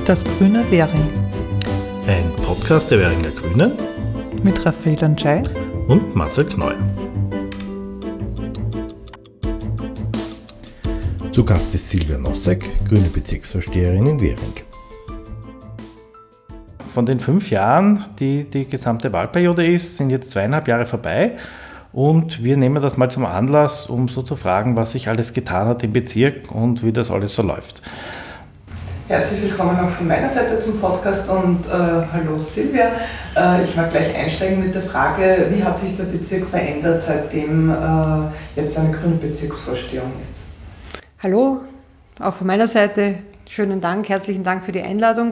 Das grüne Währing. Ein Podcast der Währinger Grünen Mit Raphael Anschei und Marcel Knoll. Zu Gast ist Silvia Nosek, grüne Bezirksvorsteherin in Währing. Von den 5 Jahren, die gesamte Wahlperiode ist, sind jetzt 2,5 Jahre vorbei. Und wir nehmen das mal zum Anlass, um so zu fragen, was sich alles getan hat im Bezirk und wie das alles so läuft. Herzlich willkommen auch von meiner Seite zum Podcast und hallo Silvia. Ich mag gleich einsteigen mit der Frage, wie hat sich der Bezirk verändert, seitdem jetzt eine grüne Bezirksvorstehung ist? Hallo, auch von meiner Seite schönen Dank, herzlichen Dank für die Einladung.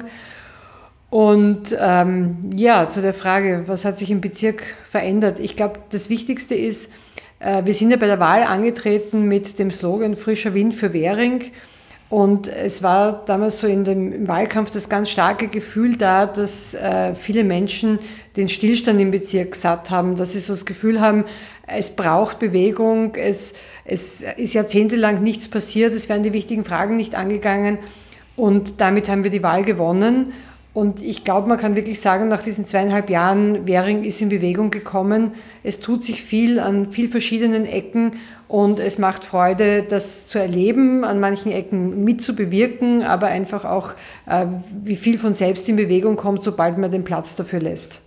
Und zu der Frage, was hat sich im Bezirk verändert? Ich glaube, das Wichtigste ist, wir sind ja bei der Wahl angetreten mit dem Slogan Frischer Wind für Währing. Und es war damals so im Wahlkampf das ganz starke Gefühl da, dass viele Menschen den Stillstand im Bezirk satt haben, dass sie so das Gefühl haben, es braucht Bewegung, es ist jahrzehntelang nichts passiert, es werden die wichtigen Fragen nicht angegangen und damit haben wir die Wahl gewonnen. Und ich glaube, man kann wirklich sagen, nach diesen 2,5 Jahren, Währing ist in Bewegung gekommen. Es tut sich viel an vielen verschiedenen Ecken und es macht Freude, das zu erleben, an manchen Ecken mitzubewirken, aber einfach auch, wie viel von selbst in Bewegung kommt, sobald man den Platz dafür lässt.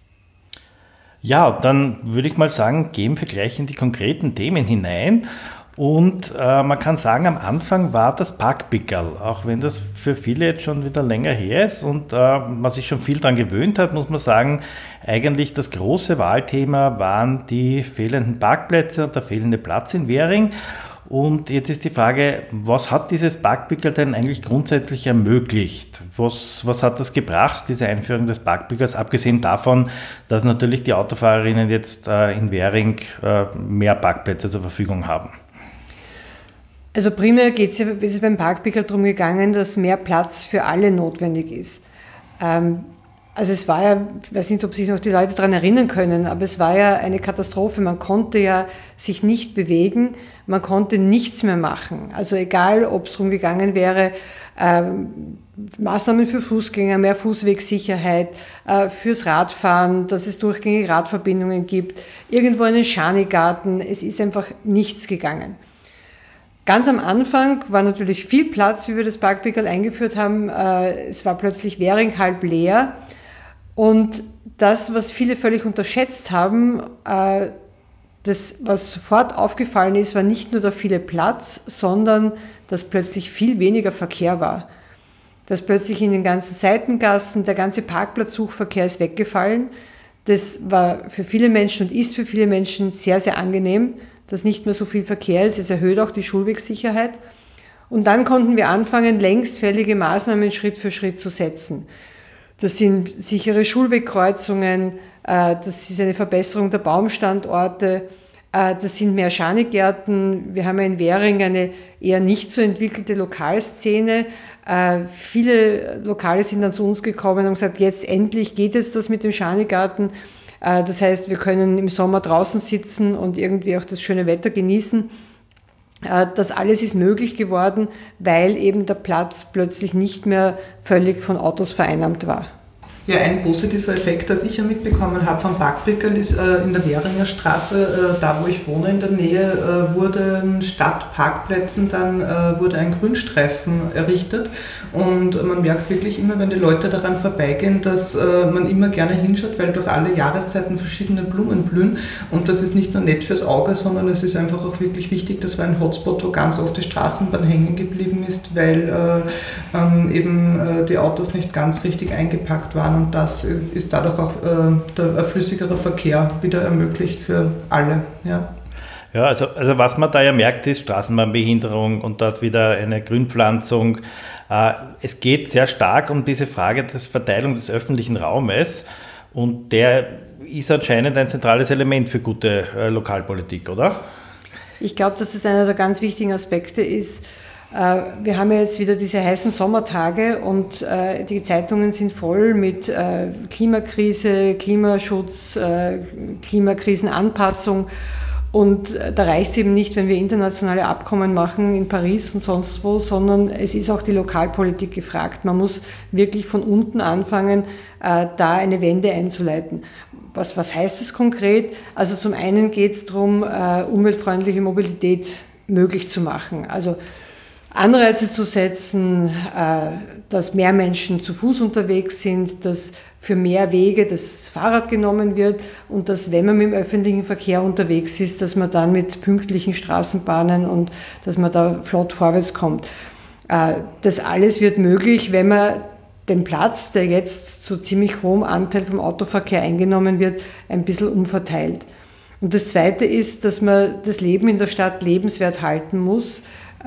Ja, dann würde ich mal sagen, gehen wir gleich in die konkreten Themen hinein. Und man kann sagen, am Anfang war das Parkpickerl, auch wenn das für viele jetzt schon wieder länger her ist und man sich schon viel daran gewöhnt hat, muss man sagen, eigentlich das große Wahlthema waren die fehlenden Parkplätze und der fehlende Platz in Währing. Und jetzt ist die Frage, was hat dieses Parkpickerl denn eigentlich grundsätzlich ermöglicht? Was hat das gebracht, diese Einführung des Parkpickers, abgesehen davon, dass natürlich die Autofahrerinnen jetzt in Währing mehr Parkplätze zur Verfügung haben? Also primär ist es beim Parkpickerl darum gegangen, dass mehr Platz für alle notwendig ist. Also es war ja, ich weiß nicht, ob sich noch die Leute daran erinnern können, aber es war ja eine Katastrophe. Man konnte ja sich nicht bewegen, man konnte nichts mehr machen. Also egal, ob es darum gegangen wäre, Maßnahmen für Fußgänger, mehr Fußwegsicherheit, fürs Radfahren, dass es durchgängige Radverbindungen gibt, irgendwo einen Schanigarten, es ist einfach nichts gegangen. Ganz am Anfang war natürlich viel Platz, wie wir das Parkpickerl eingeführt haben. Es war plötzlich Währing halb leer. Und das, was viele völlig unterschätzt haben, das, was sofort aufgefallen ist, war nicht nur der viele Platz, sondern dass plötzlich viel weniger Verkehr war. Dass plötzlich in den ganzen Seitengassen der ganze Parkplatzsuchverkehr ist weggefallen. Das war für viele Menschen und ist für viele Menschen sehr, sehr angenehm, dass nicht mehr so viel Verkehr ist. Es erhöht auch die Schulwegsicherheit. Und dann konnten wir anfangen, längstfällige Maßnahmen Schritt für Schritt zu setzen. Das sind sichere Schulwegkreuzungen, das ist eine Verbesserung der Baumstandorte, das sind mehr Schanigärten. Wir haben ja in Währing eine eher nicht so entwickelte Lokalszene. Viele Lokale sind dann zu uns gekommen und gesagt, jetzt endlich geht es das mit dem Schanigarten. Das heißt, wir können im Sommer draußen sitzen und irgendwie auch das schöne Wetter genießen. Das alles ist möglich geworden, weil eben der Platz plötzlich nicht mehr völlig von Autos vereinnahmt war. Ja, ein positiver Effekt, das ich ja mitbekommen habe vom Parkpickerl, ist in der Währinger Straße, da wo ich wohne in der Nähe, wurden statt Parkplätzen dann wurde ein Grünstreifen errichtet und man merkt wirklich immer, wenn die Leute daran vorbeigehen, dass man immer gerne hinschaut, weil durch alle Jahreszeiten verschiedene Blumen blühen und das ist nicht nur nett fürs Auge, sondern es ist einfach auch wirklich wichtig, das war ein Hotspot, wo ganz oft die Straßenbahn hängen geblieben ist, weil eben die Autos nicht ganz richtig eingepackt waren. Und das ist dadurch auch der flüssigere Verkehr wieder ermöglicht für alle. Ja, also was man da ja merkt, ist Straßenbahnbehinderung und dort wieder eine Grünpflanzung. Es geht sehr stark um diese Frage der Verteilung des öffentlichen Raumes und der ist anscheinend ein zentrales Element für gute Lokalpolitik, oder? Ich glaube, dass das einer der ganz wichtigen Aspekte ist. Wir haben ja jetzt wieder diese heißen Sommertage und die Zeitungen sind voll mit Klimakrise, Klimaschutz, Klimakrisenanpassung Und da reicht es eben nicht, wenn wir internationale Abkommen machen in Paris und sonst wo, sondern es ist auch die Lokalpolitik gefragt. Man muss wirklich von unten anfangen, da eine Wende einzuleiten. Was heißt das konkret? Also zum einen geht es darum, umweltfreundliche Mobilität möglich zu machen. Also Anreize zu setzen, dass mehr Menschen zu Fuß unterwegs sind, dass für mehr Wege das Fahrrad genommen wird und dass, wenn man mit dem öffentlichen Verkehr unterwegs ist, dass man dann mit pünktlichen Straßenbahnen und dass man da flott vorwärts kommt. Das alles wird möglich, wenn man den Platz, der jetzt zu ziemlich hohem Anteil vom Autoverkehr eingenommen wird, ein bisschen umverteilt. Und das Zweite ist, dass man das Leben in der Stadt lebenswert halten muss.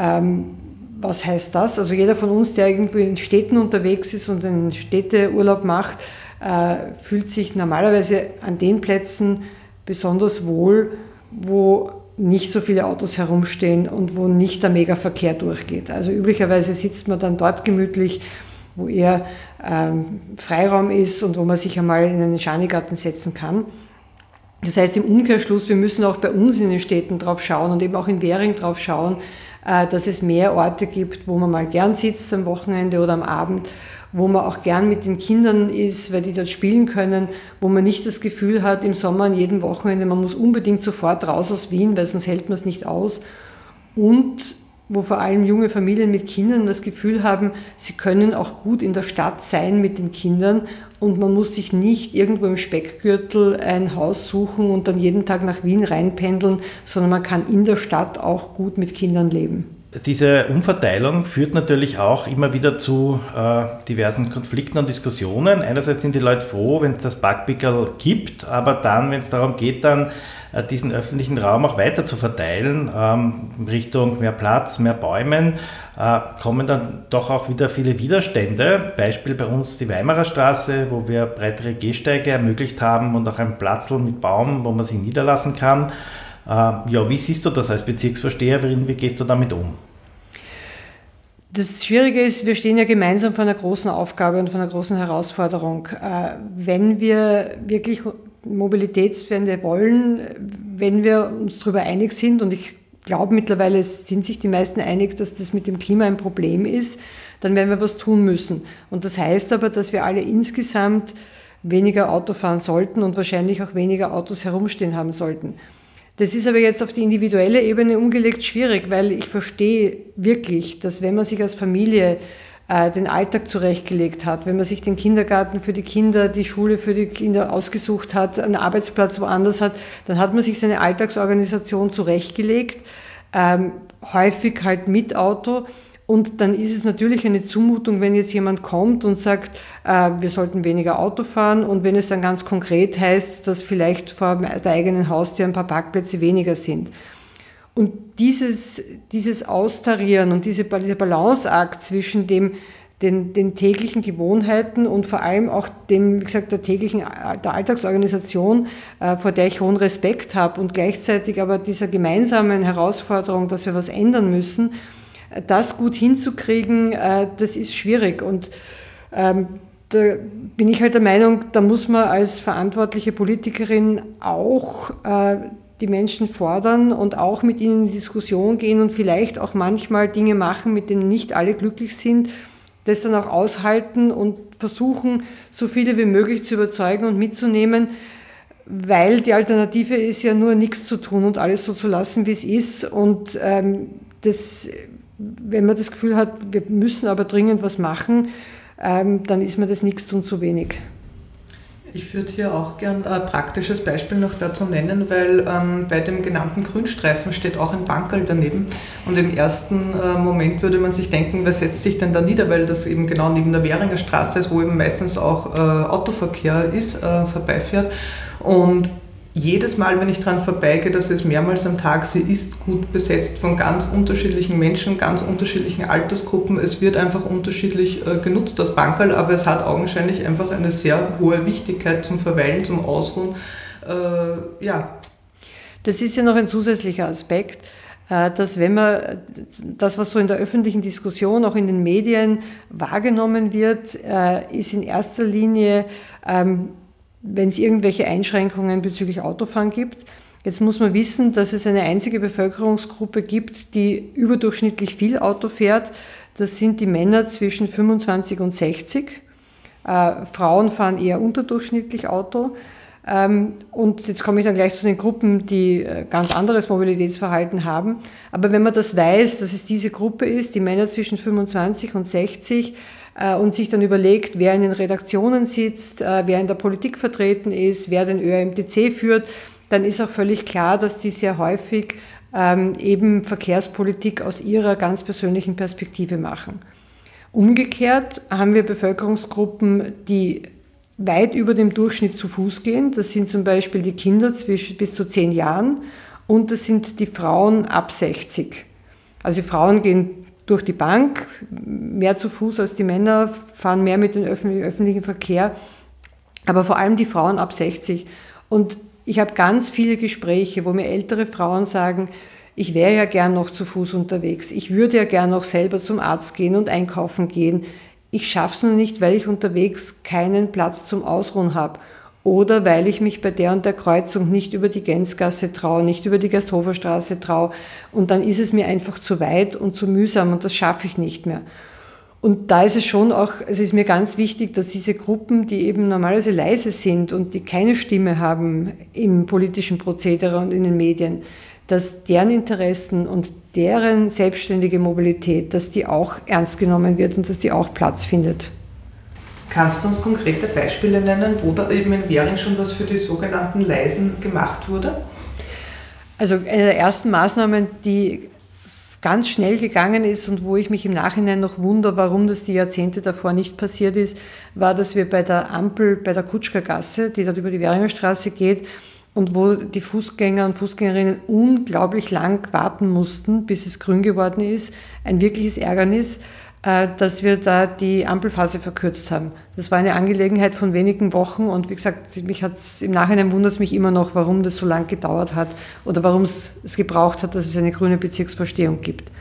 Was heißt das? Also jeder von uns, der irgendwo in Städten unterwegs ist und einen Städteurlaub macht, fühlt sich normalerweise an den Plätzen besonders wohl, wo nicht so viele Autos herumstehen und wo nicht der Megaverkehr durchgeht. Also üblicherweise sitzt man dann dort gemütlich, wo eher Freiraum ist und wo man sich einmal in einen Schanigarten setzen kann. Das heißt im Umkehrschluss, wir müssen auch bei uns in den Städten drauf schauen und eben auch in Währing drauf schauen, dass es mehr Orte gibt, wo man mal gern sitzt am Wochenende oder am Abend, wo man auch gern mit den Kindern ist, weil die dort spielen können, wo man nicht das Gefühl hat, im Sommer an jedem Wochenende, man muss unbedingt sofort raus aus Wien, weil sonst hält man es nicht aus. Und wo vor allem junge Familien mit Kindern das Gefühl haben, sie können auch gut in der Stadt sein mit den Kindern und man muss sich nicht irgendwo im Speckgürtel ein Haus suchen und dann jeden Tag nach Wien reinpendeln, sondern man kann in der Stadt auch gut mit Kindern leben. Diese Umverteilung führt natürlich auch immer wieder zu diversen Konflikten und Diskussionen. Einerseits sind die Leute froh, wenn es das Parkpickerl gibt, aber dann, wenn es darum geht, dann diesen öffentlichen Raum auch weiter zu verteilen, Richtung mehr Platz, mehr Bäumen, kommen dann doch auch wieder viele Widerstände. Beispiel bei uns die Weimarer Straße, wo wir breitere Gehsteige ermöglicht haben und auch ein Platzl mit Baum, wo man sich niederlassen kann. Ja, wie siehst du das als Bezirksvorsteherin? Wie gehst du damit um? Das Schwierige ist, wir stehen ja gemeinsam vor einer großen Aufgabe und vor einer großen Herausforderung. Wenn wir wirklich Mobilitätswende wollen, wenn wir uns darüber einig sind, und ich glaube mittlerweile sind sich die meisten einig, dass das mit dem Klima ein Problem ist, dann werden wir was tun müssen. Und das heißt aber, dass wir alle insgesamt weniger Auto fahren sollten und wahrscheinlich auch weniger Autos herumstehen haben sollten. Das ist aber jetzt auf die individuelle Ebene umgelegt schwierig, weil ich verstehe wirklich, dass wenn man sich als Familie den Alltag zurechtgelegt hat, wenn man sich den Kindergarten für die Kinder, die Schule für die Kinder ausgesucht hat, einen Arbeitsplatz woanders hat, dann hat man sich seine Alltagsorganisation zurechtgelegt, häufig halt mit Auto. Und dann ist es natürlich eine Zumutung, wenn jetzt jemand kommt und sagt, wir sollten weniger Auto fahren und wenn es dann ganz konkret heißt, dass vielleicht vor der eigenen Haustür ein paar Parkplätze weniger sind. Und dieses Austarieren und dieser Balanceakt zwischen den täglichen Gewohnheiten und vor allem auch dem, wie gesagt, der Alltagsorganisation, vor der ich hohen Respekt habe und gleichzeitig aber dieser gemeinsamen Herausforderung, dass wir was ändern müssen, das gut hinzukriegen, das ist schwierig. Und da bin ich halt der Meinung, da muss man als verantwortliche Politikerin auch die Menschen fordern und auch mit ihnen in die Diskussion gehen und vielleicht auch manchmal Dinge machen, mit denen nicht alle glücklich sind, das dann auch aushalten und versuchen, so viele wie möglich zu überzeugen und mitzunehmen, weil die Alternative ist ja nur nichts zu tun und alles so zu lassen, wie es ist. Und wenn man das Gefühl hat, wir müssen aber dringend was machen, dann ist mir das Nichtstun zu wenig. Ich würde hier auch gern ein praktisches Beispiel noch dazu nennen, weil bei dem genannten Grünstreifen steht auch ein Bankerl daneben und im ersten Moment würde man sich denken, wer setzt sich denn da nieder, weil das eben genau neben der Währinger Straße ist, wo eben meistens auch Autoverkehr ist, vorbeifährt und jedes Mal, wenn ich dran vorbeigehe, das ist mehrmals am Tag, sie ist gut besetzt von ganz unterschiedlichen Menschen, ganz unterschiedlichen Altersgruppen. Es wird einfach unterschiedlich genutzt, das Bankerl, aber es hat augenscheinlich einfach eine sehr hohe Wichtigkeit zum Verweilen, zum Ausruhen. Das ist ja noch ein zusätzlicher Aspekt, dass wenn man das, was so in der öffentlichen Diskussion, auch in den Medien wahrgenommen wird, ist in erster Linie, wenn es irgendwelche Einschränkungen bezüglich Autofahren gibt. Jetzt muss man wissen, dass es eine einzige Bevölkerungsgruppe gibt, die überdurchschnittlich viel Auto fährt. Das sind die Männer zwischen 25 und 60. Frauen fahren eher unterdurchschnittlich Auto. Und jetzt komme ich dann gleich zu den Gruppen, die ganz anderes Mobilitätsverhalten haben. Aber wenn man das weiß, dass es diese Gruppe ist, die Männer zwischen 25 und 60, und sich dann überlegt, wer in den Redaktionen sitzt, wer in der Politik vertreten ist, wer den ÖMTC führt, dann ist auch völlig klar, dass die sehr häufig eben Verkehrspolitik aus ihrer ganz persönlichen Perspektive machen. Umgekehrt haben wir Bevölkerungsgruppen, die weit über dem Durchschnitt zu Fuß gehen. Das sind zum Beispiel die Kinder bis zu 10 Jahren und das sind die Frauen ab 60. Also die Frauen gehen durch die Bank mehr zu Fuß als die Männer, fahren mehr mit dem öffentlichen Verkehr, aber vor allem die Frauen ab 60. Und ich habe ganz viele Gespräche, wo mir ältere Frauen sagen, ich wäre ja gern noch zu Fuß unterwegs, ich würde ja gern noch selber zum Arzt gehen und einkaufen gehen. Ich schaffe es nur nicht, weil ich unterwegs keinen Platz zum Ausruhen habe oder weil ich mich bei der und der Kreuzung nicht über die Gänzgasse traue, nicht über die Gersthoferstraße traue und dann ist es mir einfach zu weit und zu mühsam und das schaffe ich nicht mehr. Und da ist es schon auch, es ist mir ganz wichtig, dass diese Gruppen, die eben normalerweise leise sind und die keine Stimme haben im politischen Prozedere und in den Medien, dass deren Interessen und deren selbstständige Mobilität, dass die auch ernst genommen wird und dass die auch Platz findet. Kannst du uns konkrete Beispiele nennen, wo da eben in Währing schon was für die sogenannten Leisen gemacht wurde? Also eine der ersten Maßnahmen, die ganz schnell gegangen ist und wo ich mich im Nachhinein noch wundere, warum das die Jahrzehnte davor nicht passiert ist, war, dass wir bei der Ampel, bei der Kutschkergasse, die dort über die Währinger Straße geht, und wo die Fußgänger und Fußgängerinnen unglaublich lang warten mussten, bis es grün geworden ist. Ein wirkliches Ärgernis, dass wir da die Ampelphase verkürzt haben. Das war eine Angelegenheit von wenigen Wochen und wie gesagt, im Nachhinein wundert es mich immer noch, warum das so lang gedauert hat oder warum es gebraucht hat, dass es eine grüne Bezirksvorstehung gibt.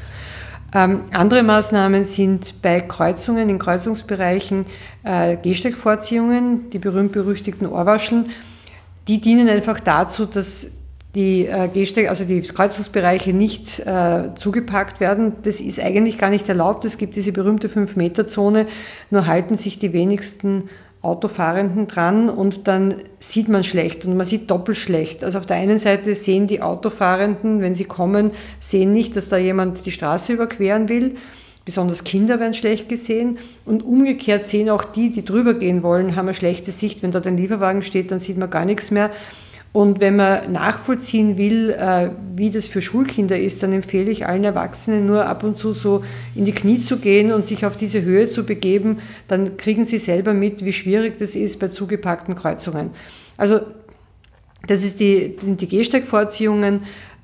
Andere Maßnahmen sind bei Kreuzungen, in Kreuzungsbereichen Gehsteigvorziehungen, die berühmt-berüchtigten Ohrwascheln. Die dienen einfach dazu, dass die die Kreuzungsbereiche nicht zugepackt werden. Das ist eigentlich gar nicht erlaubt. Es gibt diese berühmte 5-Meter-Zone, nur halten sich die wenigsten Autofahrenden dran und dann sieht man schlecht und man sieht doppelt schlecht. Also auf der einen Seite sehen die Autofahrenden, wenn sie kommen, sehen nicht, dass da jemand die Straße überqueren will. Besonders Kinder werden schlecht gesehen und umgekehrt sehen auch die, die drüber gehen wollen, haben eine schlechte Sicht. Wenn dort ein Lieferwagen steht, dann sieht man gar nichts mehr. Und wenn man nachvollziehen will, wie das für Schulkinder ist, dann empfehle ich allen Erwachsenen nur ab und zu so in die Knie zu gehen und sich auf diese Höhe zu begeben. Dann kriegen sie selber mit, wie schwierig das ist bei zugepackten Kreuzungen. Also das sind die Gehsteigvorziehungen.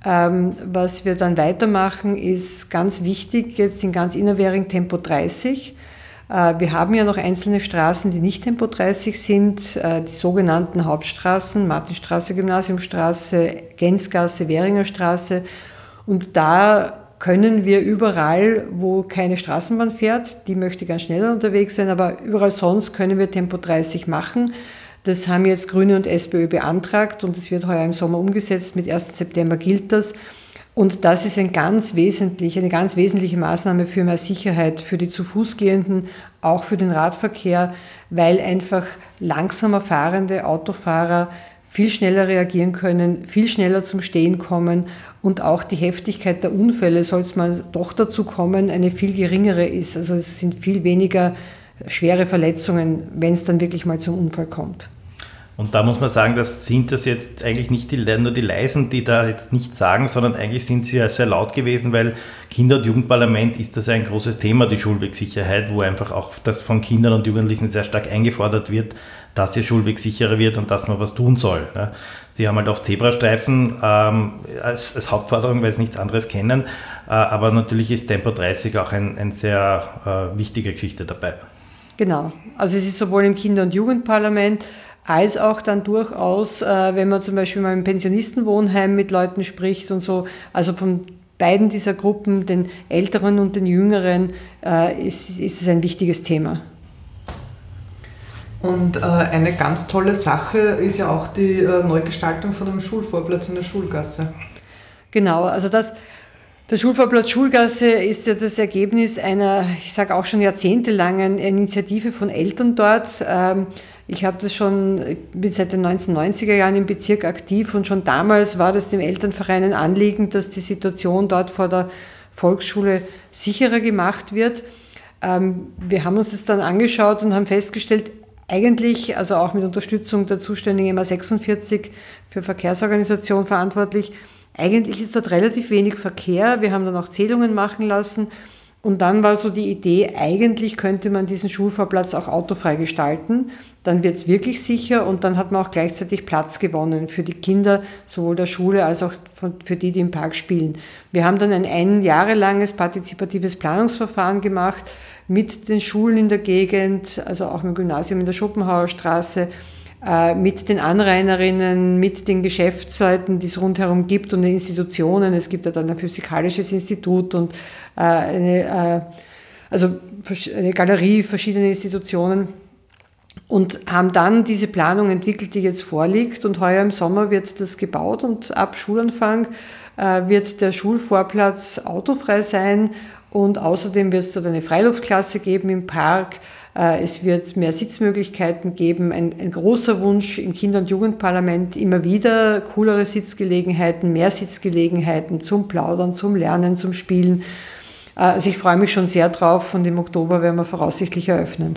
Was wir dann weitermachen, ist ganz wichtig, jetzt in ganz Innerwähring Tempo 30. Wir haben ja noch einzelne Straßen, die nicht Tempo 30 sind, die sogenannten Hauptstraßen, Martinstraße, Gymnasiumstraße, Gänzgasse, Währinger Straße. Und da können wir überall, wo keine Straßenbahn fährt, die möchte ganz schneller unterwegs sein, aber überall sonst können wir Tempo 30 machen. Das haben jetzt Grüne und SPÖ beantragt und es wird heuer im Sommer umgesetzt. Mit 1. September gilt das. Und das ist eine ganz wesentliche Maßnahme für mehr Sicherheit für die zu Fuß Gehenden, auch für den Radverkehr, weil einfach langsamer fahrende Autofahrer viel schneller reagieren können, viel schneller zum Stehen kommen und auch die Heftigkeit der Unfälle, soll es mal doch dazu kommen, eine viel geringere ist. Also es sind viel weniger schwere Verletzungen, wenn es dann wirklich mal zum Unfall kommt. Und da muss man sagen, sind das jetzt eigentlich nicht nur die Leisen, die da jetzt nichts sagen, sondern eigentlich sind sie ja sehr laut gewesen, weil Kinder- und Jugendparlament ist das ein großes Thema, die Schulwegsicherheit, wo einfach auch das von Kindern und Jugendlichen sehr stark eingefordert wird, dass ihr Schulweg sicherer wird und dass man was tun soll. Sie haben halt auf Zebrastreifen als Hauptforderung, weil sie nichts anderes kennen, aber natürlich ist Tempo 30 auch ein sehr wichtige Geschichte dabei. Genau, also es ist sowohl im Kinder- und Jugendparlament als auch dann durchaus, wenn man zum Beispiel mal im Pensionistenwohnheim mit Leuten spricht und so, also von beiden dieser Gruppen, den Älteren und den Jüngeren, ist es ein wichtiges Thema. Und eine ganz tolle Sache ist ja auch die Neugestaltung von dem Schulvorplatz in der Schulgasse. Genau, also der Schulvorplatz Schulgasse ist ja das Ergebnis einer, ich sage auch schon jahrzehntelangen Initiative von Eltern dort. Ich bin seit den 1990er Jahren im Bezirk aktiv und schon damals war das dem Elternverein ein Anliegen, dass die Situation dort vor der Volksschule sicherer gemacht wird. Wir haben uns das dann angeschaut und haben festgestellt, eigentlich, also auch mit Unterstützung der zuständigen MA46 für Verkehrsorganisation verantwortlich, eigentlich ist dort relativ wenig Verkehr. Wir haben dann auch Zählungen machen lassen und dann war so die Idee, eigentlich könnte man diesen Schulvorplatz auch autofrei gestalten. Dann wird es wirklich sicher und dann hat man auch gleichzeitig Platz gewonnen für die Kinder, sowohl der Schule als auch für die im Park spielen. Wir haben dann ein jahrelanges partizipatives Planungsverfahren gemacht mit den Schulen in der Gegend, also auch im Gymnasium in der Schopenhauer Straße, mit den Anrainerinnen, mit den Geschäftsleuten, die es rundherum gibt und den Institutionen. Es gibt ja dann ein Physikalisches Institut und eine Galerie, verschiedene Institutionen und haben dann diese Planung entwickelt, die jetzt vorliegt. Und heuer im Sommer wird das gebaut und ab Schulanfang wird der Schulvorplatz autofrei sein und außerdem wird es dort eine Freiluftklasse geben im Park. Es wird mehr Sitzmöglichkeiten geben. Ein großer Wunsch im Kinder- und Jugendparlament, immer wieder coolere Sitzgelegenheiten, mehr Sitzgelegenheiten zum Plaudern, zum Lernen, zum Spielen. Also ich freue mich schon sehr drauf und im Oktober werden wir voraussichtlich eröffnen.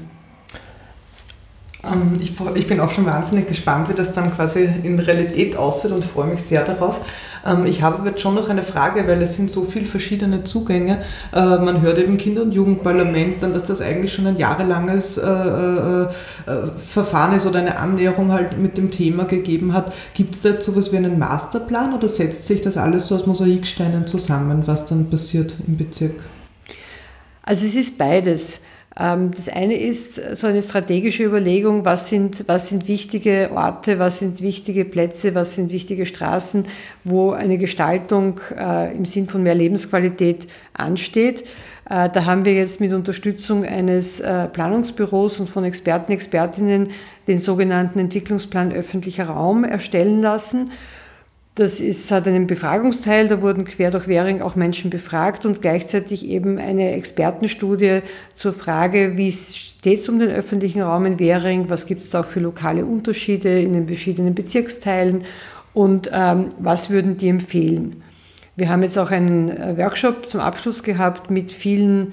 Ich bin auch schon wahnsinnig gespannt, wie das dann quasi in Realität aussieht und freue mich sehr darauf. Ich habe jetzt schon noch eine Frage, weil es sind so viele verschiedene Zugänge. Man hört eben Kinder- und Jugendparlament, dann, dass das eigentlich schon ein jahrelanges Verfahren ist oder eine Annäherung halt mit dem Thema gegeben hat. Gibt es da jetzt sowas wie einen Masterplan oder setzt sich das alles so aus Mosaiksteinen zusammen, was dann passiert im Bezirk? Also es ist beides. Das eine ist so eine strategische Überlegung, was sind wichtige Orte, was sind wichtige Plätze, was sind wichtige Straßen, wo eine Gestaltung im Sinn von mehr Lebensqualität ansteht. Da haben wir jetzt mit Unterstützung eines Planungsbüros und von Experten, Expertinnen den sogenannten Entwicklungsplan öffentlicher Raum erstellen lassen. Hat einen Befragungsteil, da wurden quer durch Währing auch Menschen befragt und gleichzeitig eben eine Expertenstudie zur Frage, wie steht es um den öffentlichen Raum in Währing, was gibt es da auch für lokale Unterschiede in den verschiedenen Bezirksteilen und was würden die empfehlen. Wir haben jetzt auch einen Workshop zum Abschluss gehabt mit vielen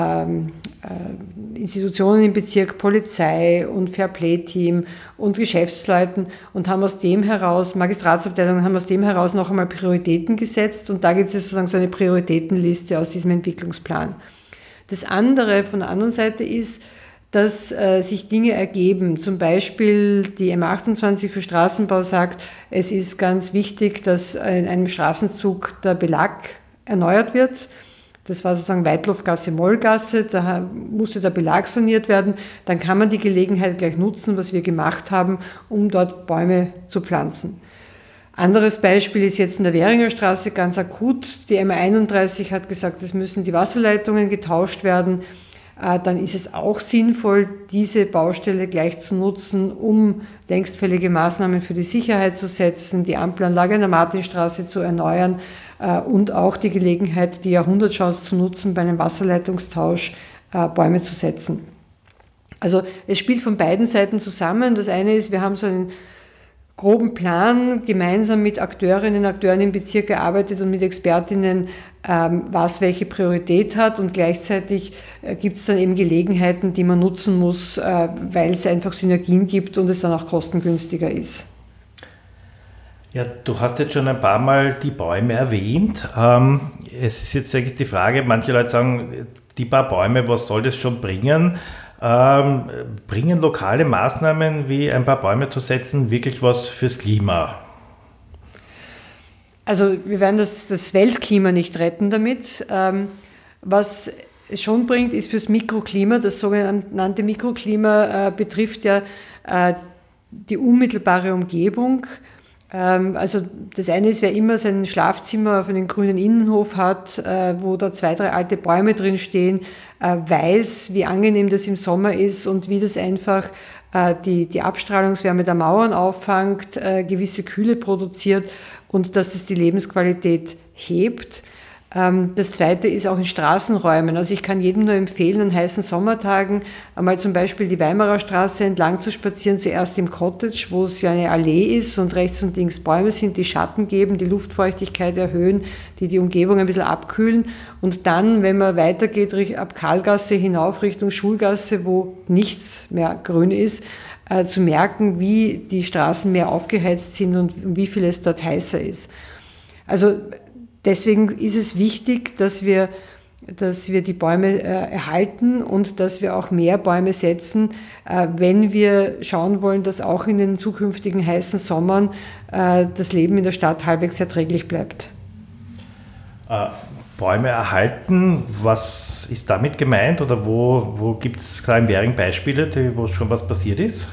Institutionen im Bezirk, Polizei und Fairplay-Team und Geschäftsleuten und haben aus dem heraus, Magistratsabteilungen haben aus dem heraus noch einmal Prioritäten gesetzt und da gibt es sozusagen so eine Prioritätenliste aus diesem Entwicklungsplan. Das andere von der anderen Seite ist, dass sich Dinge ergeben. Zum Beispiel die M28 für Straßenbau sagt, es ist ganz wichtig, dass in einem Straßenzug der Belag erneuert wird. Das war sozusagen Weitlofgasse, Mollgasse, da musste der Belag saniert werden. Dann kann man die Gelegenheit gleich nutzen, was wir gemacht haben, um dort Bäume zu pflanzen. Anderes Beispiel ist jetzt in der Währinger Straße ganz akut. Die MA31 hat gesagt, es müssen die Wasserleitungen getauscht werden. Dann ist es auch sinnvoll, diese Baustelle gleich zu nutzen, um längstfällige Maßnahmen für die Sicherheit zu setzen, die Ampelanlage in der Martinstraße zu erneuern und auch die Gelegenheit, die Jahrhundertchance zu nutzen, bei einem Wasserleitungstausch Bäume zu setzen. Also es spielt von beiden Seiten zusammen. Das eine ist, wir haben so einen groben Plan gemeinsam mit Akteurinnen und Akteuren im Bezirk gearbeitet und mit Expertinnen, was welche Priorität hat und gleichzeitig gibt es dann eben Gelegenheiten, die man nutzen muss, weil es einfach Synergien gibt und es dann auch kostengünstiger ist. Ja, du hast jetzt schon ein paar Mal die Bäume erwähnt. Es ist jetzt eigentlich die Frage, manche Leute sagen, die paar Bäume, was soll das schon bringen? Bringen lokale Maßnahmen wie ein paar Bäume zu setzen wirklich was fürs Klima? Also wir werden das Weltklima nicht retten damit. Was es schon bringt, ist fürs Mikroklima. Das sogenannte Mikroklima betrifft ja die unmittelbare Umgebung. Also das eine ist, wer immer sein Schlafzimmer auf einen grünen Innenhof hat, wo da 2, 3 alte Bäume drin stehen, weiß, wie angenehm das im Sommer ist und wie das einfach die Abstrahlungswärme der Mauern auffangt, gewisse Kühle produziert und dass das die Lebensqualität hebt. Das Zweite ist auch in Straßenräumen. Also ich kann jedem nur empfehlen, an heißen Sommertagen einmal zum Beispiel die Weimarer Straße entlang zu spazieren, zuerst im Cottage, wo es ja eine Allee ist und rechts und links Bäume sind, die Schatten geben, die Luftfeuchtigkeit erhöhen, die Umgebung ein bisschen abkühlen. Und dann, wenn man weitergeht, ab Karlgasse hinauf Richtung Schulgasse, wo nichts mehr grün ist, zu merken, wie die Straßen mehr aufgeheizt sind und wie viel es dort heißer ist. Also deswegen ist es wichtig, dass wir die Bäume erhalten und dass wir auch mehr Bäume setzen, wenn wir schauen wollen, dass auch in den zukünftigen heißen Sommern das Leben in der Stadt halbwegs erträglich bleibt. Bäume erhalten, was ist damit gemeint oder wo gibt es klar im Währing Beispiele, wo schon was passiert ist?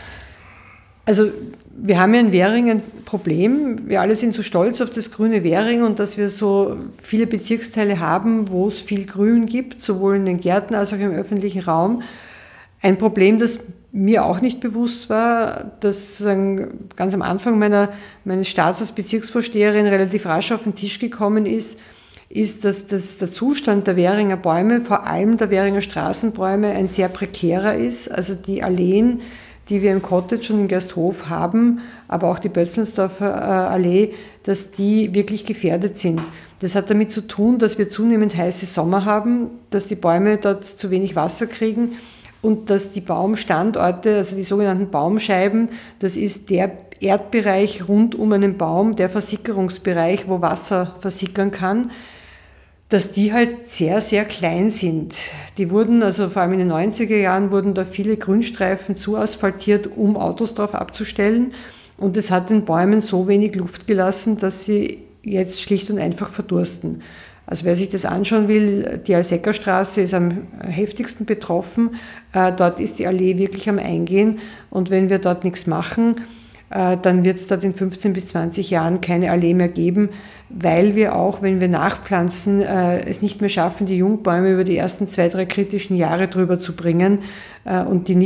Also wir haben ja in Währing ein Problem. Wir alle sind so stolz auf das grüne Währing und dass wir so viele Bezirksteile haben, wo es viel Grün gibt, sowohl in den Gärten als auch im öffentlichen Raum. Ein Problem, das mir auch nicht bewusst war, das ganz am Anfang meines Starts als Bezirksvorsteherin relativ rasch auf den Tisch gekommen ist, dass der Zustand der Währinger Bäume, vor allem der Währinger Straßenbäume, ein sehr prekärer ist. Also die Alleen, die wir im Cottage und in Gersthof haben, aber auch die Bötzensdorfer Allee, dass die wirklich gefährdet sind. Das hat damit zu tun, dass wir zunehmend heiße Sommer haben, dass die Bäume dort zu wenig Wasser kriegen und dass die Baumstandorte, also die sogenannten Baumscheiben, das ist der Erdbereich rund um einen Baum, der Versickerungsbereich, wo Wasser versickern kann, dass die halt sehr, sehr klein sind. Die wurden, also vor allem in den 90er Jahren, wurden da viele Grünstreifen zuasphaltiert, um Autos drauf abzustellen. Und es hat den Bäumen so wenig Luft gelassen, dass sie jetzt schlicht und einfach verdursten. Also wer sich das anschauen will, die Alseckerstraße ist am heftigsten betroffen. Dort ist die Allee wirklich am Eingehen. Und wenn wir dort nichts machen, dann wird es dort in 15 bis 20 Jahren keine Allee mehr geben, weil wir auch, wenn wir nachpflanzen, es nicht mehr schaffen, die Jungbäume über die ersten 2-3 kritischen Jahre drüber zu bringen und die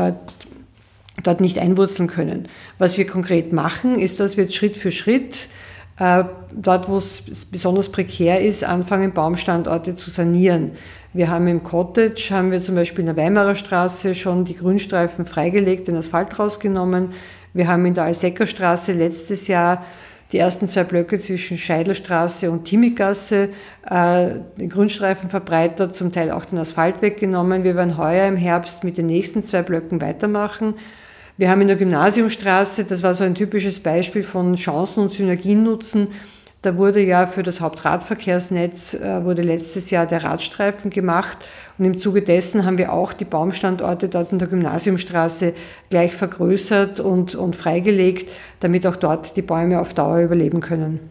dort nicht einwurzeln können. Was wir konkret machen, ist, dass wir jetzt Schritt für Schritt dort, wo es besonders prekär ist, anfangen, Baumstandorte zu sanieren. Wir haben im Cottage, zum Beispiel in der Weimarer Straße schon die Grünstreifen freigelegt, den Asphalt rausgenommen. Wir haben in der Alseckerstraße letztes Jahr die ersten 2 Blöcke zwischen Scheidlerstraße und Timiggasse, den Grünstreifen verbreitert, zum Teil auch den Asphalt weggenommen. Wir werden heuer im Herbst mit den nächsten 2 Blöcken weitermachen. Wir haben in der Gymnasiumstraße, das war so ein typisches Beispiel von Chancen und Synergien nutzen, da wurde ja für das Hauptradverkehrsnetz wurde letztes Jahr der Radstreifen gemacht und im Zuge dessen haben wir auch die Baumstandorte dort in der Gymnasiumstraße gleich vergrößert und freigelegt, damit auch dort die Bäume auf Dauer überleben können.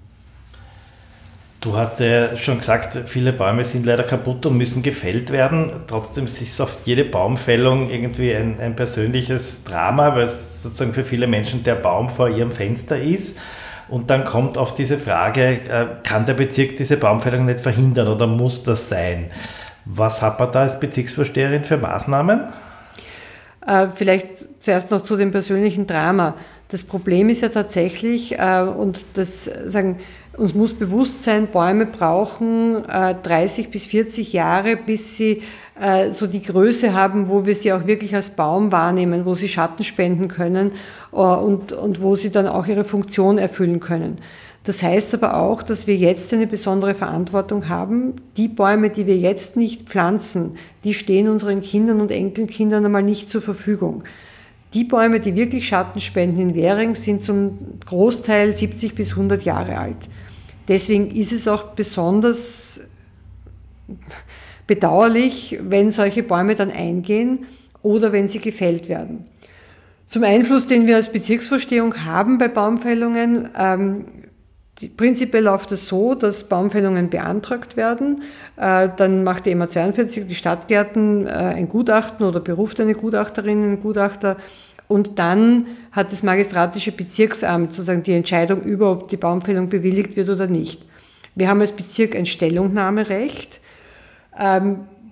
Du hast ja schon gesagt, viele Bäume sind leider kaputt und müssen gefällt werden. Trotzdem ist oft jede Baumfällung irgendwie ein persönliches Drama, weil es sozusagen für viele Menschen der Baum vor ihrem Fenster ist. Und dann kommt auf diese Frage, kann der Bezirk diese Baumfällung nicht verhindern oder muss das sein? Was hat man da als Bezirksvorsteherin für Maßnahmen? Vielleicht zuerst noch zu dem persönlichen Drama. Das Problem ist ja tatsächlich, und uns muss bewusst sein, Bäume brauchen 30 bis 40 Jahre, bis sie so die Größe haben, wo wir sie auch wirklich als Baum wahrnehmen, wo sie Schatten spenden können und wo sie dann auch ihre Funktion erfüllen können. Das heißt aber auch, dass wir jetzt eine besondere Verantwortung haben. Die Bäume, die wir jetzt nicht pflanzen, die stehen unseren Kindern und Enkelkindern einmal nicht zur Verfügung. Die Bäume, die wirklich Schatten spenden in Währing, sind zum Großteil 70 bis 100 Jahre alt. Deswegen ist es auch besonders bedauerlich, wenn solche Bäume dann eingehen oder wenn sie gefällt werden. Zum Einfluss, den wir als Bezirksvorstehung haben bei Baumfällungen, prinzipiell läuft es so, dass Baumfällungen beantragt werden. Dann macht die EMA 42, die Stadtgärten, ein Gutachten oder beruft eine Gutachterin, einen Gutachter. Und dann hat das magistratische Bezirksamt sozusagen die Entscheidung über, ob die Baumfällung bewilligt wird oder nicht. Wir haben als Bezirk ein Stellungnahmerecht.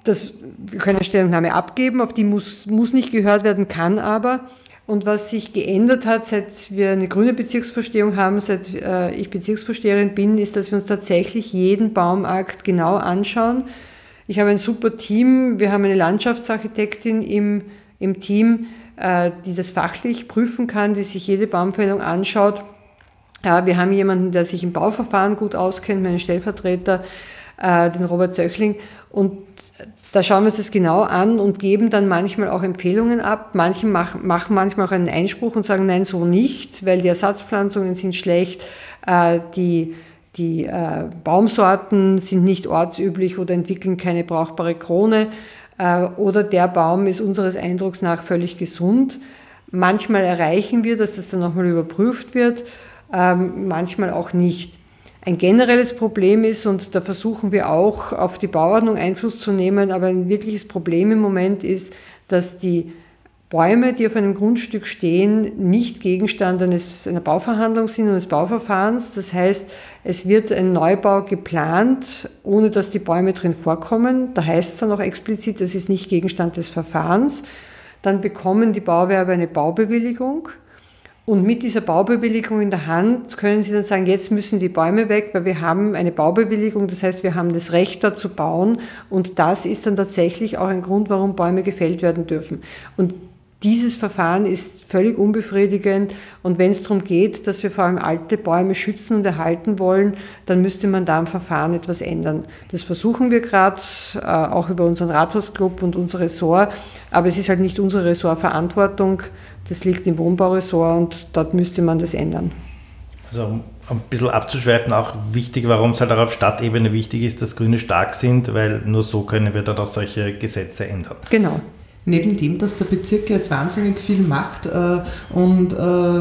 wir können eine Stellungnahme abgeben, auf die muss nicht gehört werden, kann aber. Und was sich geändert hat, seit wir eine grüne Bezirksvorstehung haben, seit ich Bezirksvorsteherin bin, ist, dass wir uns tatsächlich jeden Baumakt genau anschauen. Ich habe ein super Team. Wir haben eine Landschaftsarchitektin im Team, die das fachlich prüfen kann, die sich jede Baumfällung anschaut. Wir haben jemanden, der sich im Bauverfahren gut auskennt, meinen Stellvertreter, den Robert Zöchling. Und da schauen wir uns das genau an und geben dann manchmal auch Empfehlungen ab. Manche machen manchmal auch einen Einspruch und sagen, nein, so nicht, weil die Ersatzpflanzungen sind schlecht, die Baumsorten sind nicht ortsüblich oder entwickeln keine brauchbare Krone, oder der Baum ist unseres Eindrucks nach völlig gesund. Manchmal erreichen wir, dass das dann nochmal überprüft wird, manchmal auch nicht. Ein generelles Problem ist, und da versuchen wir auch auf die Bauordnung Einfluss zu nehmen, aber ein wirkliches Problem im Moment ist, dass die Bäume, die auf einem Grundstück stehen, nicht Gegenstand einer Bauverhandlung sind und eines Bauverfahrens. Das heißt, es wird ein Neubau geplant, ohne dass die Bäume drin vorkommen. Da heißt es dann auch explizit, das ist nicht Gegenstand des Verfahrens. Dann bekommen die Bauwerbe eine Baubewilligung. Und mit dieser Baubewilligung in der Hand können Sie dann sagen, jetzt müssen die Bäume weg, weil wir haben eine Baubewilligung, das heißt, wir haben das Recht dort zu bauen und das ist dann tatsächlich auch ein Grund, warum Bäume gefällt werden dürfen. Und dieses Verfahren ist völlig unbefriedigend und wenn es darum geht, dass wir vor allem alte Bäume schützen und erhalten wollen, dann müsste man da am Verfahren etwas ändern. Das versuchen wir gerade, auch über unseren Rathausclub und unser Ressort, aber es ist halt nicht unsere Ressortverantwortung. Das liegt im Wohnbauressort und dort müsste man das ändern. Also um ein bisschen abzuschweifen, auch wichtig, warum es halt auch auf Stadtebene wichtig ist, dass Grüne stark sind, weil nur so können wir dann auch solche Gesetze ändern. Genau. Neben dem, dass der Bezirk jetzt wahnsinnig viel macht und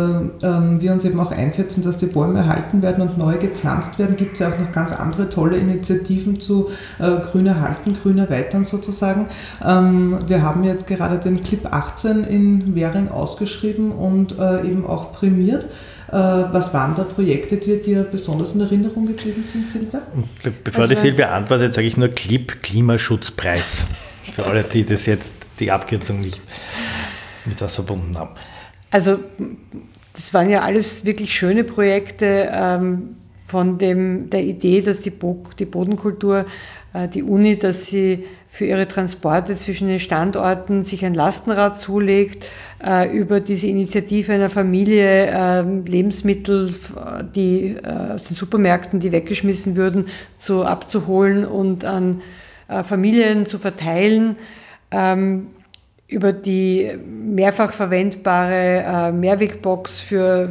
wir uns eben auch einsetzen, dass die Bäume erhalten werden und neu gepflanzt werden, gibt es ja auch noch ganz andere tolle Initiativen zu Grün erhalten, Grün erweitern sozusagen. Wir haben jetzt gerade den Clip 18 in Währing ausgeschrieben und eben auch prämiert. Was waren da Projekte, die dir besonders in Erinnerung geblieben sind, Silvia? Bevor die Silvia antwortet, sage ich nur Clip Klimaschutzpreis. Für alle, die das jetzt, die Abkürzung nicht mit was verbunden haben. Also das waren ja alles wirklich schöne Projekte von der Idee, dass die Bodenkultur, die Uni, dass sie für ihre Transporte zwischen den Standorten sich ein Lastenrad zulegt, über diese Initiative einer Familie Lebensmittel, die aus den Supermärkten, die weggeschmissen würden, abzuholen und an Familien zu verteilen, über die mehrfach verwendbare Mehrwegbox für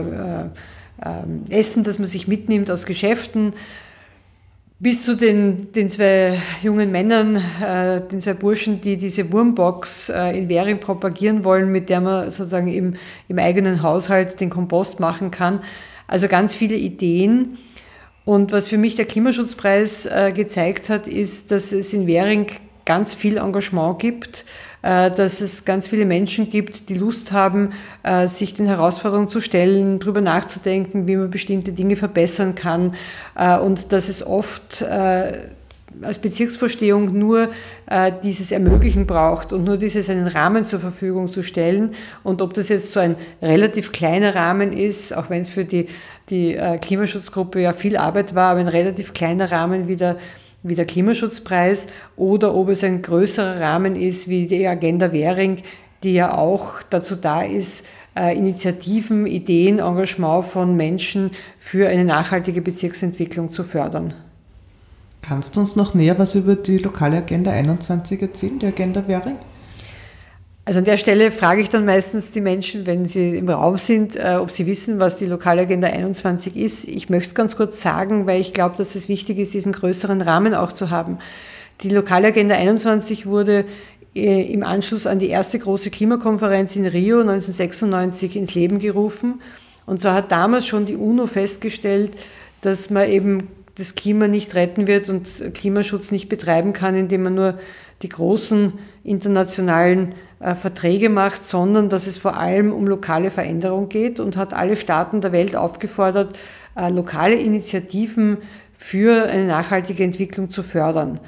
Essen, das man sich mitnimmt aus Geschäften, bis zu den zwei jungen Männern, den zwei Burschen, die diese Wurmbox in Währing propagieren wollen, mit der man sozusagen im eigenen Haushalt den Kompost machen kann. Also ganz viele Ideen. Und was für mich der Klimaschutzpreis gezeigt hat, ist, dass es in Währing ganz viel Engagement gibt, dass es ganz viele Menschen gibt, die Lust haben, sich den Herausforderungen zu stellen, darüber nachzudenken, wie man bestimmte Dinge verbessern kann und dass es oft als Bezirksvorstehung nur dieses Ermöglichen braucht und nur dieses einen Rahmen zur Verfügung zu stellen. Und ob das jetzt so ein relativ kleiner Rahmen ist, auch wenn es für die Klimaschutzgruppe ja viel Arbeit war, aber ein relativ kleiner Rahmen wie der Klimaschutzpreis, oder ob es ein größerer Rahmen ist wie die Agenda Währing, die ja auch dazu da ist, Initiativen, Ideen, Engagement von Menschen für eine nachhaltige Bezirksentwicklung zu fördern. Kannst du uns noch näher was über die lokale Agenda 21 erzählen, die Agenda Währing? Also an der Stelle frage ich dann meistens die Menschen, wenn sie im Raum sind, ob sie wissen, was die lokale Agenda 21 ist. Ich möchte es ganz kurz sagen, weil ich glaube, dass es wichtig ist, diesen größeren Rahmen auch zu haben. Die lokale Agenda 21 wurde im Anschluss an die erste große Klimakonferenz in Rio 1996 ins Leben gerufen. Und zwar hat damals schon die UNO festgestellt, dass man eben das Klima nicht retten wird und Klimaschutz nicht betreiben kann, indem man nur die großen internationalen Verträge macht, sondern dass es vor allem um lokale Veränderung geht, und hat alle Staaten der Welt aufgefordert, lokale Initiativen für eine nachhaltige Entwicklung zu fördern.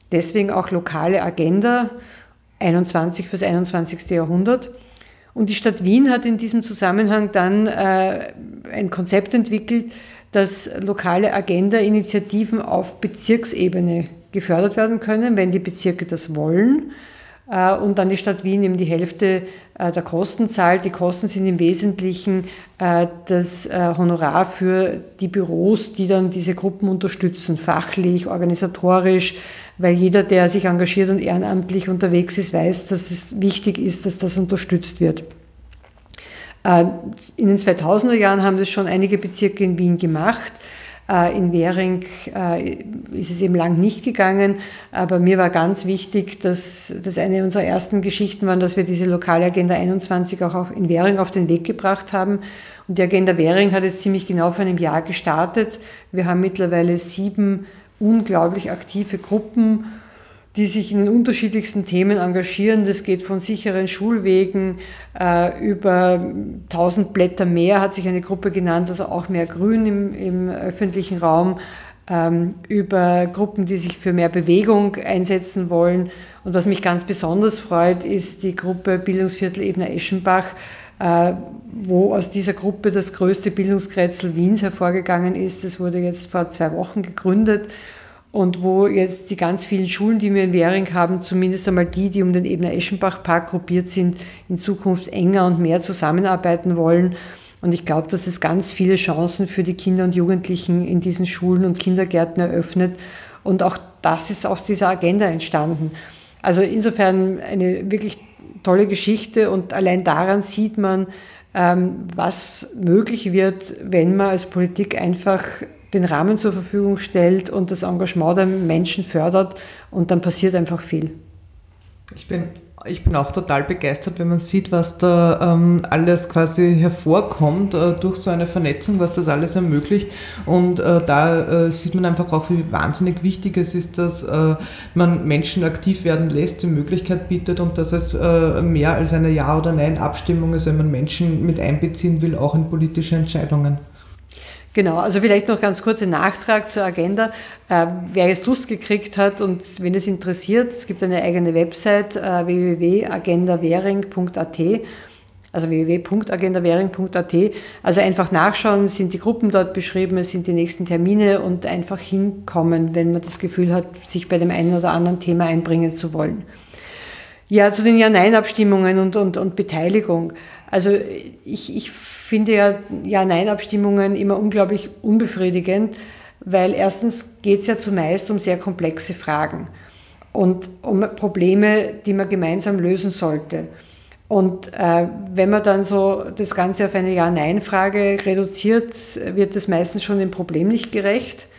Deswegen auch lokale Agenda 21 fürs 21. Jahrhundert. Und die Stadt Wien hat in diesem Zusammenhang dann ein Konzept entwickelt, dass lokale Agenda-Initiativen auf Bezirksebene gefördert werden können, wenn die Bezirke das wollen. Und dann die Stadt Wien eben die Hälfte der Kosten zahlt. Die Kosten sind im Wesentlichen das Honorar für die Büros, die dann diese Gruppen unterstützen, fachlich, organisatorisch, weil jeder, der sich engagiert und ehrenamtlich unterwegs ist, weiß, dass es wichtig ist, dass das unterstützt wird. In den 2000er Jahren haben das schon einige Bezirke in Wien gemacht. In Währing ist es eben lang nicht gegangen, aber mir war ganz wichtig, dass das eine unserer ersten Geschichten war, dass wir diese lokale Agenda 21 auch in Währing auf den Weg gebracht haben. Und die Agenda Währing hat jetzt ziemlich genau vor einem Jahr gestartet. Wir haben mittlerweile 7 unglaublich aktive Gruppen, die sich in den unterschiedlichsten Themen engagieren. Das geht von sicheren Schulwegen über 1000 Blätter mehr, hat sich eine Gruppe genannt, also auch mehr Grün im öffentlichen Raum, über Gruppen, die sich für mehr Bewegung einsetzen wollen. Und was mich ganz besonders freut, ist die Gruppe Bildungsviertel Ebner-Eschenbach, wo aus dieser Gruppe das größte Bildungskretzel Wiens hervorgegangen ist. Das wurde jetzt vor 2 Wochen gegründet. Und wo jetzt die ganz vielen Schulen, die wir in Währing haben, zumindest einmal die um den Ebner-Eschenbach-Park gruppiert sind, in Zukunft enger und mehr zusammenarbeiten wollen. Und ich glaube, dass es ganz viele Chancen für die Kinder und Jugendlichen in diesen Schulen und Kindergärten eröffnet. Und auch das ist aus dieser Agenda entstanden. Also insofern eine wirklich tolle Geschichte und allein daran sieht man, was möglich wird, wenn man als Politik einfach den Rahmen zur Verfügung stellt und das Engagement der Menschen fördert, und dann passiert einfach viel. Ich bin auch total begeistert, wenn man sieht, was da alles quasi hervorkommt durch so eine Vernetzung, was das alles ermöglicht. Und da sieht man einfach auch, wie wahnsinnig wichtig es ist, dass man Menschen aktiv werden lässt, die Möglichkeit bietet, und dass es mehr als eine Ja- oder Nein-Abstimmung ist, wenn man Menschen mit einbeziehen will, auch in politische Entscheidungen. Genau, also vielleicht noch ganz kurz ein Nachtrag zur Agenda. Wer jetzt Lust gekriegt hat und wenn es interessiert, es gibt eine eigene Website www.agendawähring.at, also www.agendawähring.at. Also einfach nachschauen, sind die Gruppen dort beschrieben, es sind die nächsten Termine und einfach hinkommen, wenn man das Gefühl hat, sich bei dem einen oder anderen Thema einbringen zu wollen. Ja, zu den Ja-Nein-Abstimmungen und Beteiligung. Also ich finde Ja-Nein-Abstimmungen immer unglaublich unbefriedigend, weil erstens geht es ja zumeist um sehr komplexe Fragen und um Probleme, die man gemeinsam lösen sollte. Und wenn man dann so das Ganze auf eine Ja-Nein-Frage reduziert, wird das meistens schon dem Problem nicht gerecht.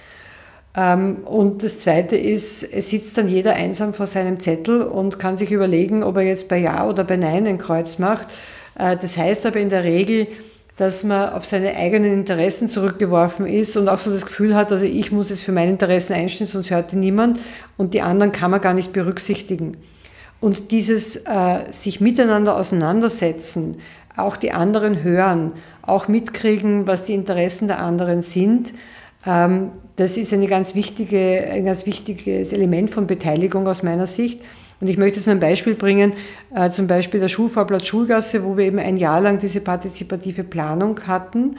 Und das Zweite ist, es sitzt dann jeder einsam vor seinem Zettel und kann sich überlegen, ob er jetzt bei Ja oder bei Nein ein Kreuz macht. Das heißt aber in der Regel, dass man auf seine eigenen Interessen zurückgeworfen ist und auch so das Gefühl hat, also ich muss jetzt für meine Interessen einstehen, sonst hört die niemand, und die anderen kann man gar nicht berücksichtigen. Und dieses sich miteinander auseinandersetzen, auch die anderen hören, auch mitkriegen, was die Interessen der anderen sind, das ist ein ganz wichtiges Element von Beteiligung aus meiner Sicht. Und ich möchte jetzt nur ein Beispiel bringen, zum Beispiel der Schulvorplatz Schulgasse, wo wir eben ein Jahr lang diese partizipative Planung hatten.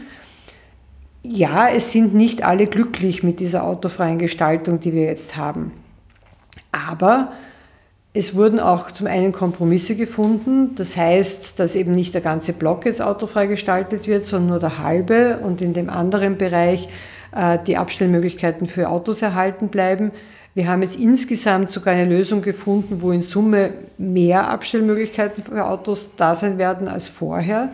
Ja, es sind nicht alle glücklich mit dieser autofreien Gestaltung, die wir jetzt haben. Aber es wurden auch zum einen Kompromisse gefunden. Das heißt, dass eben nicht der ganze Block jetzt autofrei gestaltet wird, sondern nur der halbe, und in dem anderen Bereich die Abstellmöglichkeiten für Autos erhalten bleiben. Wir haben jetzt insgesamt sogar eine Lösung gefunden, wo in Summe mehr Abstellmöglichkeiten für Autos da sein werden als vorher.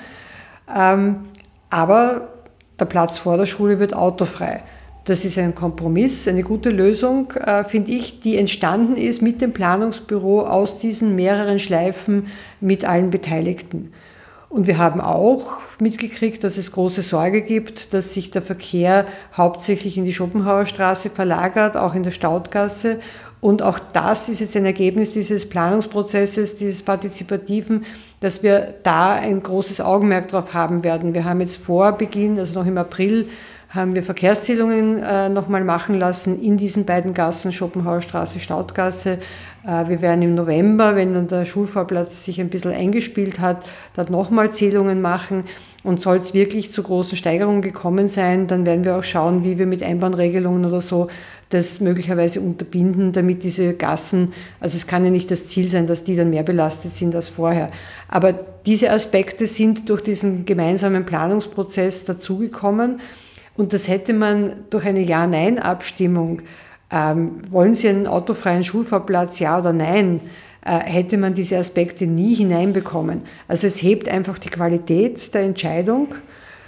Aber der Platz vor der Schule wird autofrei. Das ist ein Kompromiss, eine gute Lösung, finde ich, die entstanden ist mit dem Planungsbüro aus diesen mehreren Schleifen mit allen Beteiligten. Und wir haben auch mitgekriegt, dass es große Sorge gibt, dass sich der Verkehr hauptsächlich in die Schopenhauerstraße verlagert, auch in der Staudgasse. Und auch das ist jetzt ein Ergebnis dieses Planungsprozesses, dieses Partizipativen, dass wir da ein großes Augenmerk drauf haben werden. Wir haben jetzt vor Beginn, also noch im April, haben wir Verkehrszählungen nochmal machen lassen in diesen beiden Gassen, Schopenhauer Straße, Staudgasse. Wir werden im November, wenn dann der Schulvorplatz sich ein bisschen eingespielt hat, dort nochmal Zählungen machen. Und soll es wirklich zu großen Steigerungen gekommen sein, dann werden wir auch schauen, wie wir mit Einbahnregelungen oder so das möglicherweise unterbinden, damit diese Gassen, also es kann ja nicht das Ziel sein, dass die dann mehr belastet sind als vorher. Aber diese Aspekte sind durch diesen gemeinsamen Planungsprozess dazugekommen und das hätte man durch eine Ja-Nein-Abstimmung, wollen Sie einen autofreien Schulvorplatz, ja oder nein, hätte man diese Aspekte nie hineinbekommen. Also es hebt einfach die Qualität der Entscheidung,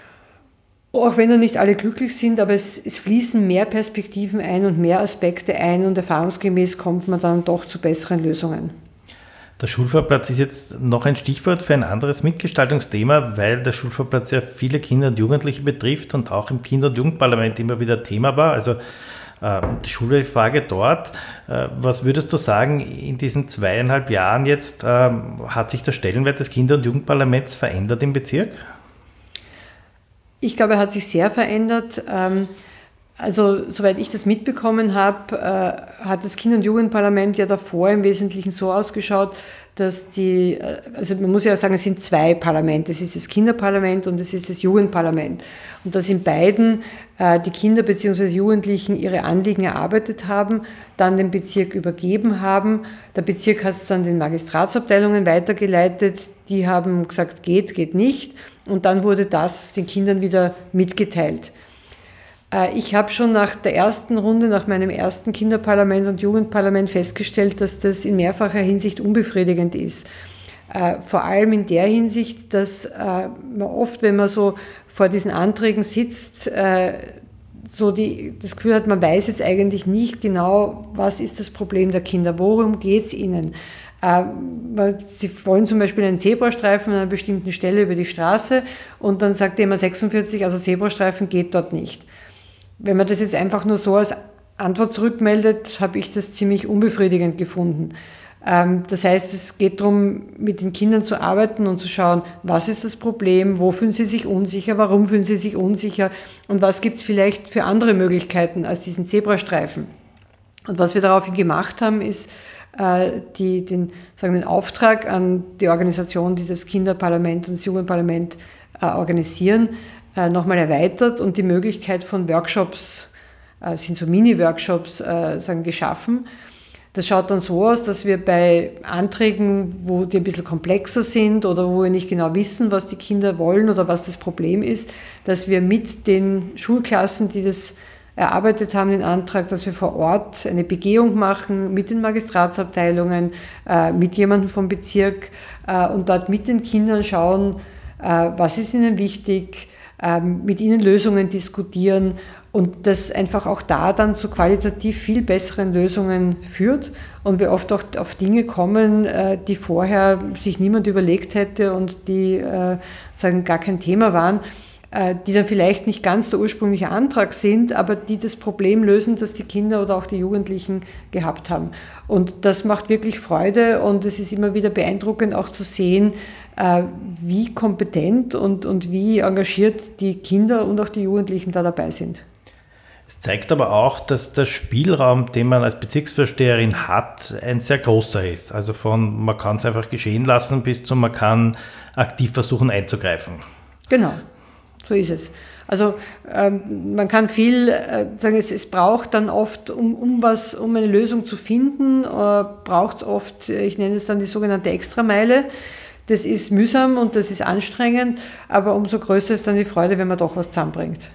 auch wenn nicht alle glücklich sind, aber es fließen mehr Perspektiven ein und mehr Aspekte ein und erfahrungsgemäß kommt man dann doch zu besseren Lösungen. Der Schulvorplatz ist jetzt noch ein Stichwort für ein anderes Mitgestaltungsthema, weil der Schulvorplatz ja viele Kinder und Jugendliche betrifft und auch im Kinder- und Jugendparlament immer wieder Thema war. Also die Schulfrage dort. Was würdest du sagen, in diesen 2,5 Jahren jetzt hat sich der Stellenwert des Kinder- und Jugendparlaments verändert im Bezirk? Ich glaube, er hat sich sehr verändert. Also, soweit ich das mitbekommen habe, hat das Kinder- und Jugendparlament ja davor im Wesentlichen so ausgeschaut, dass also man muss ja sagen, es sind 2 Parlamente. Es ist das Kinderparlament und es ist das Jugendparlament. Und dass in beiden die Kinder bzw. Jugendlichen ihre Anliegen erarbeitet haben, dann den Bezirk übergeben haben. Der Bezirk hat es dann den Magistratsabteilungen weitergeleitet. Die haben gesagt, geht nicht. Und dann wurde das den Kindern wieder mitgeteilt. Ich habe schon nach der ersten Runde, nach meinem ersten Kinderparlament und Jugendparlament festgestellt, dass das in mehrfacher Hinsicht unbefriedigend ist. Vor allem in der Hinsicht, dass man oft, wenn man so vor diesen Anträgen sitzt, so das Gefühl hat, man weiß jetzt eigentlich nicht genau, was ist das Problem der Kinder, worum geht es ihnen. Sie wollen zum Beispiel einen Zebrastreifen an einer bestimmten Stelle über die Straße und dann sagt jemand 46, also Zebrastreifen geht dort nicht. Wenn man das jetzt einfach nur so als Antwort zurückmeldet, habe ich das ziemlich unbefriedigend gefunden. Das heißt, es geht darum, mit den Kindern zu arbeiten und zu schauen, was ist das Problem, wo fühlen sie sich unsicher, warum fühlen sie sich unsicher und was gibt es vielleicht für andere Möglichkeiten als diesen Zebrastreifen. Und was wir daraufhin gemacht haben, ist den Auftrag an die Organisation, die das Kinderparlament und das Jugendparlament organisieren, nochmal erweitert und die Möglichkeit von Workshops, sind so Mini-Workshops, geschaffen. Das schaut dann so aus, dass wir bei Anträgen, wo die ein bisschen komplexer sind oder wo wir nicht genau wissen, was die Kinder wollen oder was das Problem ist, dass wir mit den Schulklassen, die das erarbeitet haben, den Antrag, dass wir vor Ort eine Begehung machen mit den Magistratsabteilungen, mit jemandem vom Bezirk und dort mit den Kindern schauen, was ist ihnen wichtig, mit ihnen Lösungen diskutieren und das einfach auch da dann zu qualitativ viel besseren Lösungen führt und wir oft auch auf Dinge kommen, die vorher sich niemand überlegt hätte und die gar kein Thema waren, die dann vielleicht nicht ganz der ursprüngliche Antrag sind, aber die das Problem lösen, das die Kinder oder auch die Jugendlichen gehabt haben. Und das macht wirklich Freude und es ist immer wieder beeindruckend auch zu sehen, wie kompetent und wie engagiert die Kinder und auch die Jugendlichen da dabei sind. Es zeigt aber auch, dass der Spielraum, den man als Bezirksvorsteherin hat, ein sehr großer ist. Also von man kann es einfach geschehen lassen bis zu man kann aktiv versuchen einzugreifen. Genau, so ist es. Also man kann viel sagen, es braucht dann oft, um eine Lösung zu finden, braucht es oft, ich nenne es dann die sogenannte Extrameile. Das ist mühsam und das ist anstrengend, aber umso größer ist dann die Freude, wenn man doch was zusammenbringt.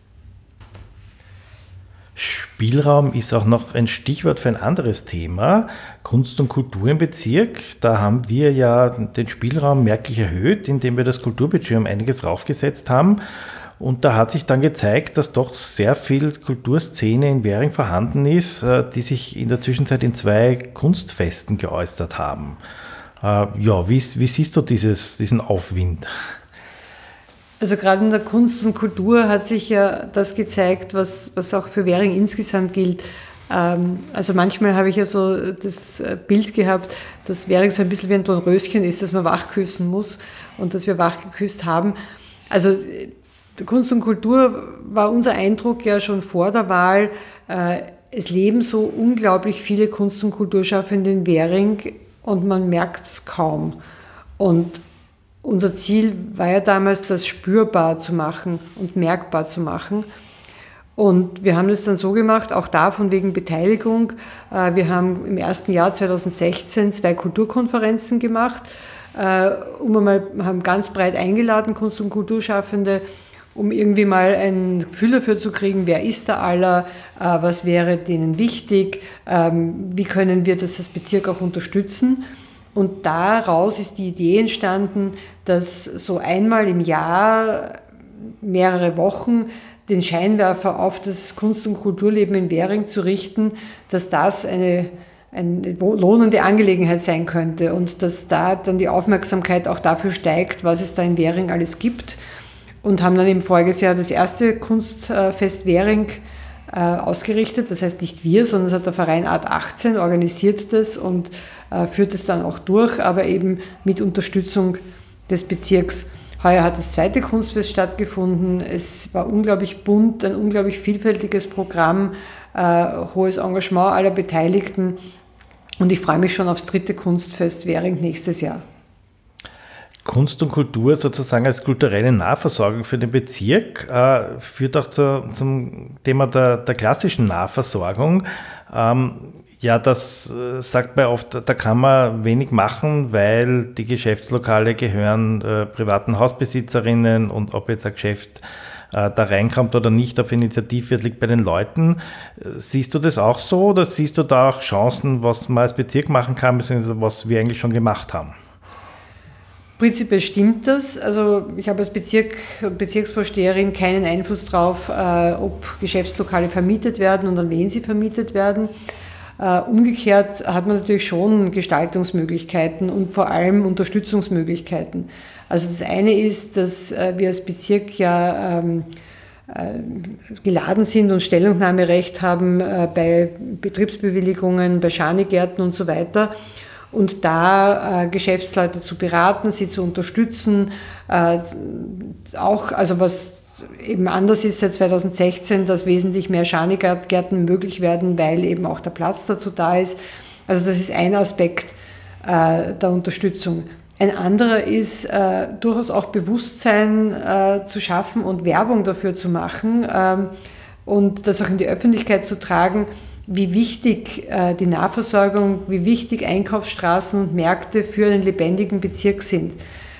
Spielraum ist auch noch ein Stichwort für ein anderes Thema, Kunst und Kultur im Bezirk. Da haben wir ja den Spielraum merklich erhöht, indem wir das Kulturbudget um einiges raufgesetzt haben. Und da hat sich dann gezeigt, dass doch sehr viel Kulturszene in Währing vorhanden ist, die sich in der Zwischenzeit in 2 Kunstfesten geäußert haben. Wie siehst du diesen Aufwind? Also gerade in der Kunst und Kultur hat sich ja das gezeigt, was auch für Währing insgesamt gilt. Also manchmal habe ich ja so das Bild gehabt, dass Währing so ein bisschen wie ein Dornröschen ist, dass man wachküssen muss und dass wir wachgeküsst haben. Also Kunst und Kultur war unser Eindruck ja schon vor der Wahl, es leben so unglaublich viele Kunst- und Kulturschaffende in Währing und man merkt es kaum. Und unser Ziel war ja damals, das spürbar zu machen und merkbar zu machen. Und wir haben das dann so gemacht, auch davon wegen Beteiligung. Wir haben im ersten Jahr 2016 2 Kulturkonferenzen gemacht, haben ganz breit eingeladen, Kunst- und Kulturschaffende, um irgendwie mal ein Gefühl dafür zu kriegen, wer ist da aller, was wäre denen wichtig, wie können wir das als Bezirk auch unterstützen. Und daraus ist die Idee entstanden, dass so einmal im Jahr, mehrere Wochen, den Scheinwerfer auf das Kunst- und Kulturleben in Währing zu richten, dass das eine lohnende Angelegenheit sein könnte und dass da dann die Aufmerksamkeit auch dafür steigt, was es da in Währing alles gibt. Und haben dann im voriges Jahr das erste Kunstfest Währing ausgerichtet. Das heißt nicht wir, sondern es hat der Verein Art 18 organisiert das und führt es dann auch durch, aber eben mit Unterstützung des Bezirks. Heuer hat das zweite Kunstfest stattgefunden. Es war unglaublich bunt, ein unglaublich vielfältiges Programm, hohes Engagement aller Beteiligten. Und ich freue mich schon aufs dritte Kunstfest Währing nächstes Jahr. Kunst und Kultur sozusagen als kulturelle Nahversorgung für den Bezirk führt auch zum Thema der klassischen Nahversorgung. Ja, das sagt man oft, da kann man wenig machen, weil die Geschäftslokale gehören privaten Hausbesitzerinnen und ob jetzt ein Geschäft da reinkommt oder nicht auf Initiative, liegt bei den Leuten. Siehst du das auch so oder siehst du da auch Chancen, was man als Bezirk machen kann, beziehungsweise was wir eigentlich schon gemacht haben? Prinzipiell stimmt das. Also ich habe als Bezirksvorsteherin keinen Einfluss darauf, ob Geschäftslokale vermietet werden und an wen sie vermietet werden. Umgekehrt hat man natürlich schon Gestaltungsmöglichkeiten und vor allem Unterstützungsmöglichkeiten. Also das eine ist, dass wir als Bezirk ja geladen sind und Stellungnahmerecht haben bei Betriebsbewilligungen, bei Schanigärten und so weiter. Und da Geschäftsleute zu beraten, sie zu unterstützen, auch, also was eben anders ist seit 2016, dass wesentlich mehr Schanigärten möglich werden, weil eben auch der Platz dazu da ist. Also das ist ein Aspekt der Unterstützung. Ein anderer ist durchaus auch Bewusstsein zu schaffen und Werbung dafür zu machen und das auch in die Öffentlichkeit zu tragen, wie wichtig die Nahversorgung, wie wichtig Einkaufsstraßen und Märkte für einen lebendigen Bezirk sind.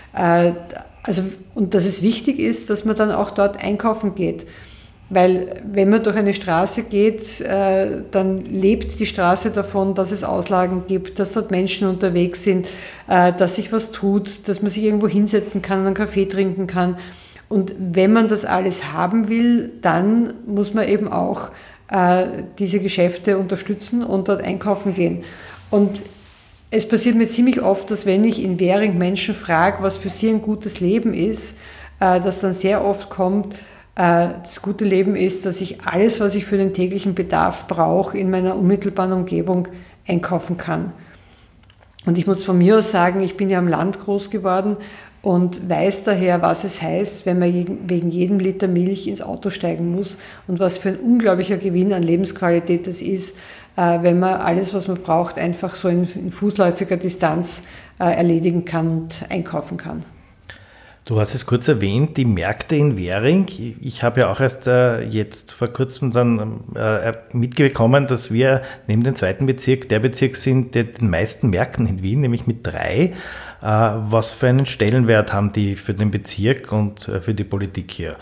Und dass es wichtig ist, dass man dann auch dort einkaufen geht. Weil wenn man durch eine Straße geht, dann lebt die Straße davon, dass es Auslagen gibt, dass dort Menschen unterwegs sind, dass sich was tut, dass man sich irgendwo hinsetzen kann und einen Kaffee trinken kann. Und wenn man das alles haben will, dann muss man eben auch diese Geschäfte unterstützen und dort einkaufen gehen. Und es passiert mir ziemlich oft, dass wenn ich in Währing Menschen frage, was für sie ein gutes Leben ist, dass dann sehr oft kommt, das gute Leben ist, dass ich alles, was ich für den täglichen Bedarf brauche, in meiner unmittelbaren Umgebung einkaufen kann. Und ich muss von mir aus sagen, ich bin ja am Land groß geworden und weiß daher, was es heißt, wenn man wegen jedem Liter Milch ins Auto steigen muss und was für ein unglaublicher Gewinn an Lebensqualität das ist, wenn man alles, was man braucht, einfach so in fußläufiger Distanz erledigen kann und einkaufen kann. Du hast es kurz erwähnt, die Märkte in Währing. Ich habe ja auch erst jetzt vor kurzem dann mitbekommen, dass wir neben dem zweiten Bezirk der Bezirk sind, der den meisten Märkten in Wien, nämlich mit 3. Was für einen Stellenwert haben die für den Bezirk und für die Politik hier?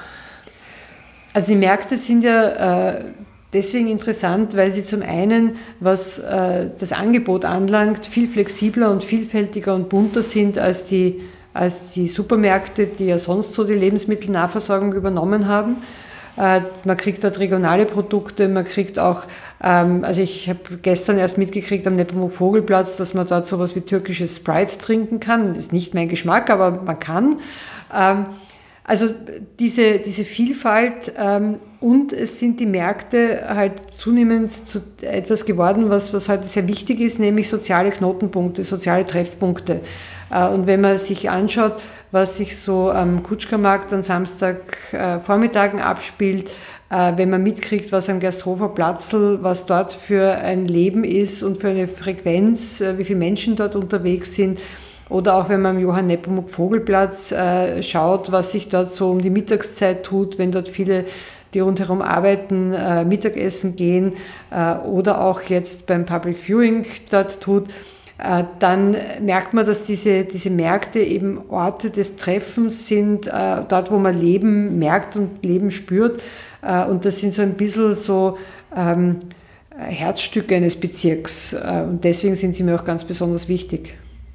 Also die Märkte sind ja deswegen interessant, weil sie zum einen, was das Angebot anlangt, viel flexibler und vielfältiger und bunter sind als die Supermärkte, die ja sonst so die Lebensmittelnahversorgung übernommen haben. Man kriegt dort regionale Produkte, man kriegt auch, also ich habe gestern erst mitgekriegt am Nepomuk-Vogelplatz, dass man dort sowas wie türkisches Sprite trinken kann. Das ist nicht mein Geschmack, aber man kann. Also diese Vielfalt und es sind die Märkte halt zunehmend zu etwas geworden, was heute sehr wichtig ist, nämlich soziale Knotenpunkte, soziale Treffpunkte. Und wenn man sich anschaut, was sich so am Kutschkermarkt an Samstagvormittagen abspielt, wenn man mitkriegt, was am Gersthofer Platzl, was dort für ein Leben ist und für eine Frequenz, wie viele Menschen dort unterwegs sind. Oder auch wenn man am Johann Nepomuk Vogelplatz schaut, was sich dort so um die Mittagszeit tut, wenn dort viele, die rundherum arbeiten, Mittagessen gehen oder auch jetzt beim Public Viewing dort tut, dann merkt man, dass diese Märkte eben Orte des Treffens sind, dort wo man Leben merkt und Leben spürt. Und das sind so ein bisschen so Herzstücke eines Bezirks und deswegen sind sie mir auch ganz besonders wichtig.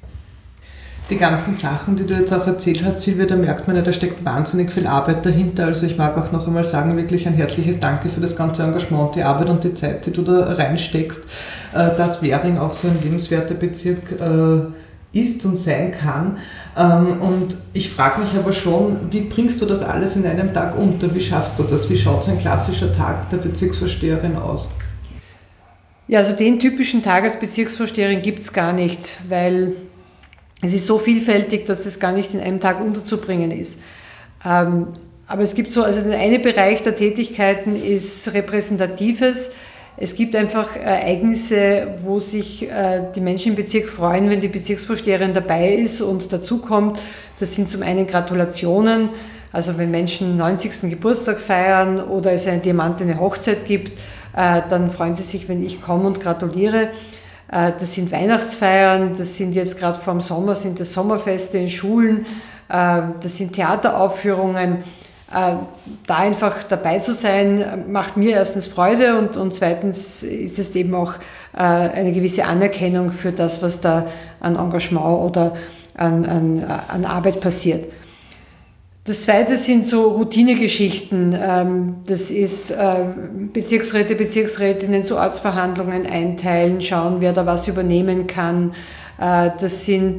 Die ganzen Sachen, die du jetzt auch erzählt hast, Silvia, da merkt man ja, da steckt wahnsinnig viel Arbeit dahinter. Also ich mag auch noch einmal sagen, wirklich ein herzliches Danke für das ganze Engagement, die Arbeit und die Zeit, die du da reinsteckst, dass Währing auch so ein lebenswerter Bezirk ist und sein kann. Und ich frage mich aber schon, wie bringst du das alles in einem Tag unter? Wie schaffst du das? Wie schaut so ein klassischer Tag der Bezirksvorsteherin aus? Ja, also den typischen Tag als Bezirksvorsteherin gibt es gar nicht, weil es ist so vielfältig, dass das gar nicht in einem Tag unterzubringen ist. Aber es gibt so, also der eine Bereich der Tätigkeiten ist Repräsentatives. Es gibt einfach Ereignisse, wo sich die Menschen im Bezirk freuen, wenn die Bezirksvorsteherin dabei ist und dazukommt. Das sind zum einen Gratulationen, also wenn Menschen 90. Geburtstag feiern oder es eine diamantene Hochzeit gibt, dann freuen sie sich, wenn ich komme und gratuliere. Das sind Weihnachtsfeiern, das sind jetzt gerade vor dem Sommer, sind das Sommerfeste in Schulen, das sind Theateraufführungen. Da einfach dabei zu sein, macht mir erstens Freude und zweitens ist es eben auch eine gewisse Anerkennung für das, was da an Engagement oder an Arbeit passiert. Das zweite sind so Routinegeschichten. Das ist Bezirksräte, Bezirksrätinnen zu Ortsverhandlungen einteilen, schauen, wer da was übernehmen kann. Das sind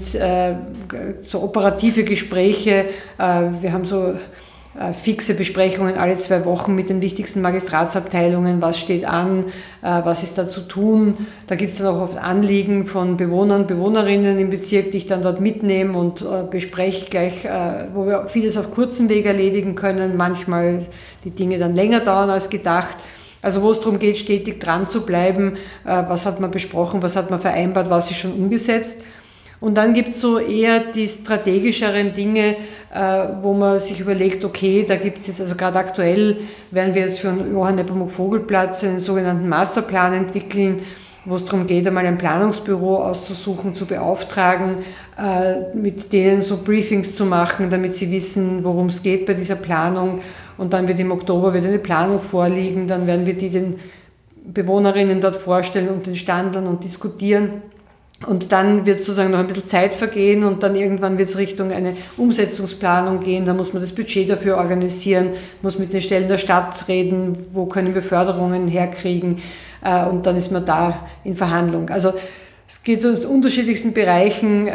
so operative Gespräche. Wir haben so fixe Besprechungen alle 2 Wochen mit den wichtigsten Magistratsabteilungen, was steht an, was ist da zu tun. Da gibt es dann auch oft Anliegen von Bewohnern, Bewohnerinnen im Bezirk, die ich dann dort mitnehme und bespreche gleich, wo wir vieles auf kurzem Weg erledigen können, manchmal die Dinge dann länger dauern als gedacht. Also wo es darum geht, stetig dran zu bleiben, was hat man besprochen, was hat man vereinbart, was ist schon umgesetzt. Und dann gibt es so eher die strategischeren Dinge, wo man sich überlegt, okay, da gibt es jetzt, also gerade aktuell werden wir jetzt für den Johann Nepomuk Vogelplatz einen sogenannten Masterplan entwickeln, wo es darum geht, einmal ein Planungsbüro auszusuchen, zu beauftragen, mit denen so Briefings zu machen, damit sie wissen, worum es geht bei dieser Planung. Und dann wird im Oktober eine Planung vorliegen, dann werden wir die den Bewohnerinnen dort vorstellen und den Standlern und diskutieren. Und dann wird sozusagen noch ein bisschen Zeit vergehen und dann irgendwann wird es Richtung eine Umsetzungsplanung gehen. Da muss man das Budget dafür organisieren, muss mit den Stellen der Stadt reden, wo können wir Förderungen herkriegen und dann ist man da in Verhandlung. Also es geht in unterschiedlichsten Bereichen,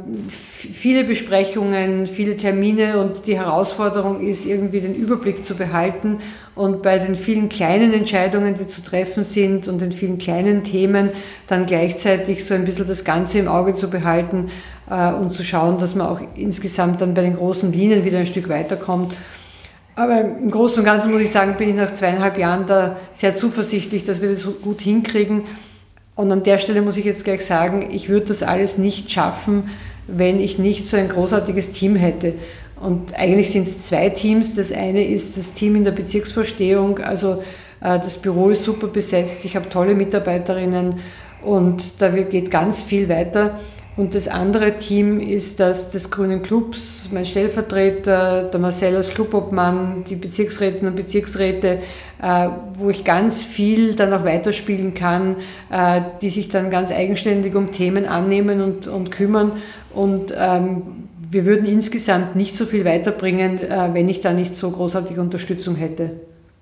viele Besprechungen, viele Termine und die Herausforderung ist irgendwie den Überblick zu behalten und bei den vielen kleinen Entscheidungen, die zu treffen sind und den vielen kleinen Themen dann gleichzeitig so ein bisschen das Ganze im Auge zu behalten und zu schauen, dass man auch insgesamt dann bei den großen Linien wieder ein Stück weiterkommt. Aber im Großen und Ganzen muss ich sagen, bin ich nach 2,5 Jahren da sehr zuversichtlich, dass wir das gut hinkriegen. Und an der Stelle muss ich jetzt gleich sagen, ich würde das alles nicht schaffen, wenn ich nicht so ein großartiges Team hätte. Und eigentlich sind es 2 Teams. Das eine ist das Team in der Bezirksvorstehung, also das Büro ist super besetzt, ich habe tolle Mitarbeiterinnen und da geht ganz viel weiter. Und das andere Team ist das des Grünen Clubs, mein Stellvertreter, der Marcel als Clubobmann, die Bezirksrätinnen und Bezirksräte, wo ich ganz viel dann auch weiterspielen kann, die sich dann ganz eigenständig um Themen annehmen und kümmern. Und wir würden insgesamt nicht so viel weiterbringen, wenn ich da nicht so großartige Unterstützung hätte.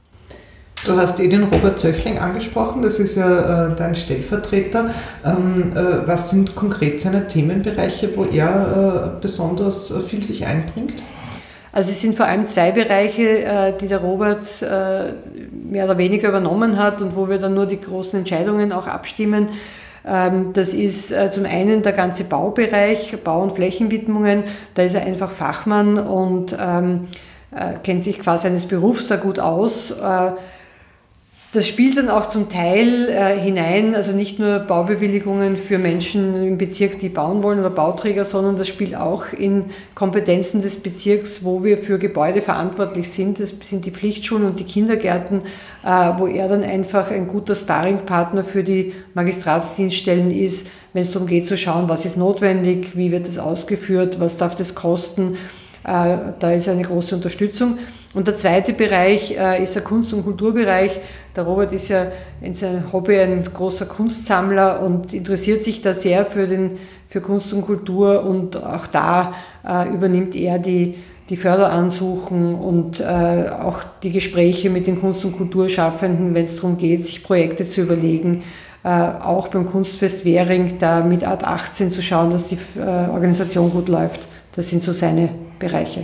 Du hast den Robert Zöchling angesprochen, das ist ja dein Stellvertreter. Was sind konkret seine Themenbereiche, wo er besonders viel sich einbringt? Also es sind vor allem 2 Bereiche, die der Robert mehr oder weniger übernommen hat und wo wir dann nur die großen Entscheidungen auch abstimmen. Das ist zum einen der ganze Baubereich, Bau- und Flächenwidmungen. Da ist er einfach Fachmann und kennt sich quasi seines Berufs da gut aus. Das spielt dann auch zum Teil hinein, also nicht nur Baubewilligungen für Menschen im Bezirk, die bauen wollen oder Bauträger, sondern das spielt auch in Kompetenzen des Bezirks, wo wir für Gebäude verantwortlich sind. Das sind die Pflichtschulen und die Kindergärten, wo er dann einfach ein guter Sparringpartner für die Magistratsdienststellen ist, wenn es darum geht zu schauen, was ist notwendig, wie wird das ausgeführt, was darf das kosten. Da ist eine große Unterstützung. Und der zweite Bereich ist der Kunst- und Kulturbereich. Der Robert ist ja in seinem Hobby ein großer Kunstsammler und interessiert sich da sehr für Kunst und Kultur, und auch da übernimmt er die Förderansuchen und auch die Gespräche mit den Kunst- und Kulturschaffenden, wenn es darum geht, sich Projekte zu überlegen. Auch beim Kunstfest Währing, da mit Art 18 zu schauen, dass die Organisation gut läuft. Das sind so seine Bereiche.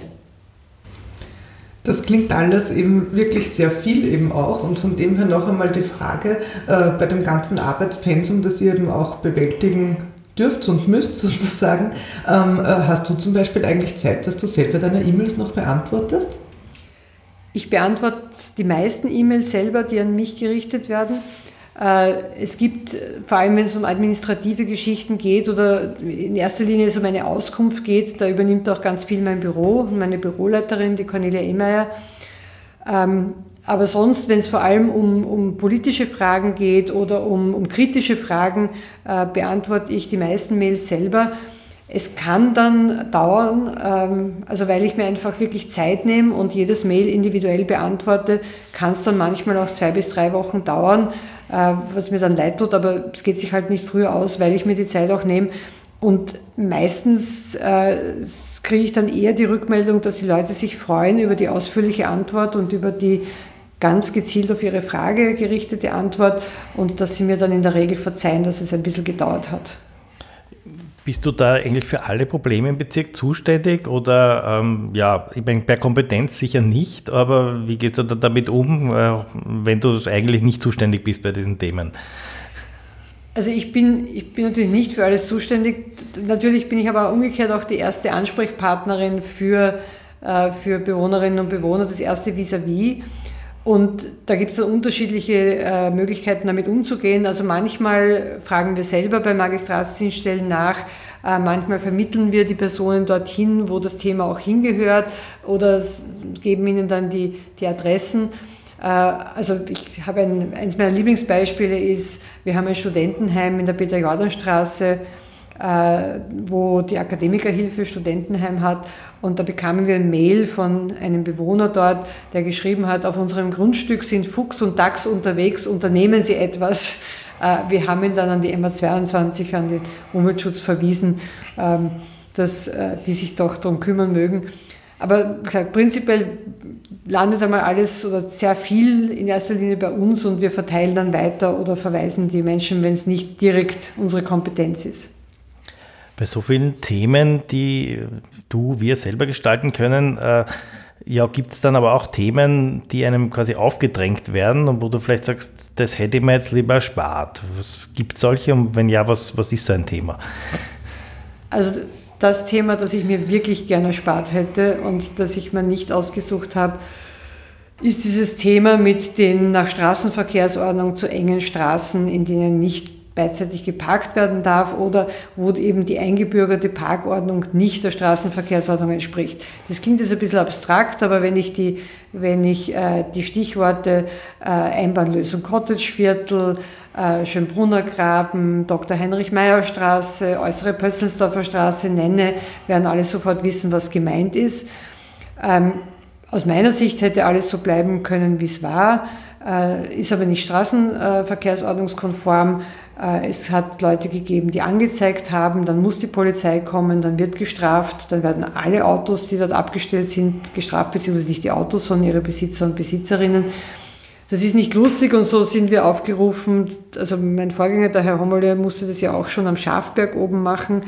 Das klingt alles eben wirklich sehr viel eben auch, und von dem her noch einmal die Frage, bei dem ganzen Arbeitspensum, das ihr eben auch bewältigen dürft und müsst sozusagen, hast du zum Beispiel eigentlich Zeit, dass du selber deine E-Mails noch beantwortest? Ich beantworte die meisten E-Mails selber, die an mich gerichtet werden. Es gibt, vor allem wenn es um administrative Geschichten geht oder in erster Linie es um eine Auskunft geht, da übernimmt auch ganz viel mein Büro und meine Büroleiterin, die Cornelia Ehmeier. Aber sonst, wenn es vor allem um politische Fragen geht oder um kritische Fragen, beantworte ich die meisten Mails selber. Es kann dann dauern, also weil ich mir einfach wirklich Zeit nehme und jedes Mail individuell beantworte, kann es dann manchmal auch 2 bis 3 Wochen dauern, was mir dann leid tut, aber es geht sich halt nicht früher aus, weil ich mir die Zeit auch nehme. Und meistens kriege ich dann eher die Rückmeldung, dass die Leute sich freuen über die ausführliche Antwort und über die ganz gezielt auf ihre Frage gerichtete Antwort, und dass sie mir dann in der Regel verzeihen, dass es ein bisschen gedauert hat. Bist du da eigentlich für alle Probleme im Bezirk zuständig oder ich meine, per Kompetenz sicher nicht, aber wie gehst du da damit um, wenn du eigentlich nicht zuständig bist bei diesen Themen? Also ich bin natürlich nicht für alles zuständig. Natürlich bin ich aber umgekehrt auch die erste Ansprechpartnerin für Bewohnerinnen und Bewohner, das erste Vis-à-vis. Und da gibt es unterschiedliche Möglichkeiten, damit umzugehen. Also manchmal fragen wir selber bei Magistratsdienststellen nach, manchmal vermitteln wir die Personen dorthin, wo das Thema auch hingehört, oder geben ihnen dann die Adressen. Also ich habe eins meiner Lieblingsbeispiele ist, wir haben ein Studentenheim in der Peter-Jordan-Straße, wo die Akademikerhilfe Studentenheim hat, und da bekamen wir ein Mail von einem Bewohner dort, der geschrieben hat, auf unserem Grundstück sind Fuchs und Dachs unterwegs, unternehmen Sie etwas. Wir haben ihn dann an die MA22, an den Umweltschutz verwiesen, dass die sich doch darum kümmern mögen. Aber wie gesagt, prinzipiell landet einmal alles oder sehr viel in erster Linie bei uns, und wir verteilen dann weiter oder verweisen die Menschen, wenn es nicht direkt unsere Kompetenz ist. Bei so vielen Themen, die wir selber gestalten können, gibt es dann aber auch Themen, die einem quasi aufgedrängt werden und wo du vielleicht sagst, das hätte ich mir jetzt lieber erspart. Gibt es solche, und wenn ja, was ist so ein Thema? Also das Thema, das ich mir wirklich gerne erspart hätte und das ich mir nicht ausgesucht habe, ist dieses Thema mit den nach Straßenverkehrsordnung zu engen Straßen, in denen nicht beidseitig geparkt werden darf oder wo eben die eingebürgerte Parkordnung nicht der Straßenverkehrsordnung entspricht. Das klingt jetzt ein bisschen abstrakt, aber wenn ich die Stichworte Einbahnlösung Cottageviertel, Schönbrunner Graben, Dr. Heinrich-Meyer-Straße, Äußere Pötzlensdorfer Straße nenne, werden alle sofort wissen, was gemeint ist. Aus meiner Sicht hätte alles so bleiben können, wie es war, ist aber nicht straßenverkehrsordnungskonform. Es hat Leute gegeben, die angezeigt haben, dann muss die Polizei kommen, dann wird gestraft, dann werden alle Autos, die dort abgestellt sind, gestraft, beziehungsweise nicht die Autos, sondern ihre Besitzer und Besitzerinnen. Das ist nicht lustig, und so sind wir aufgerufen, also mein Vorgänger, der Herr Hommerle, musste das ja auch schon am Schafberg oben machen.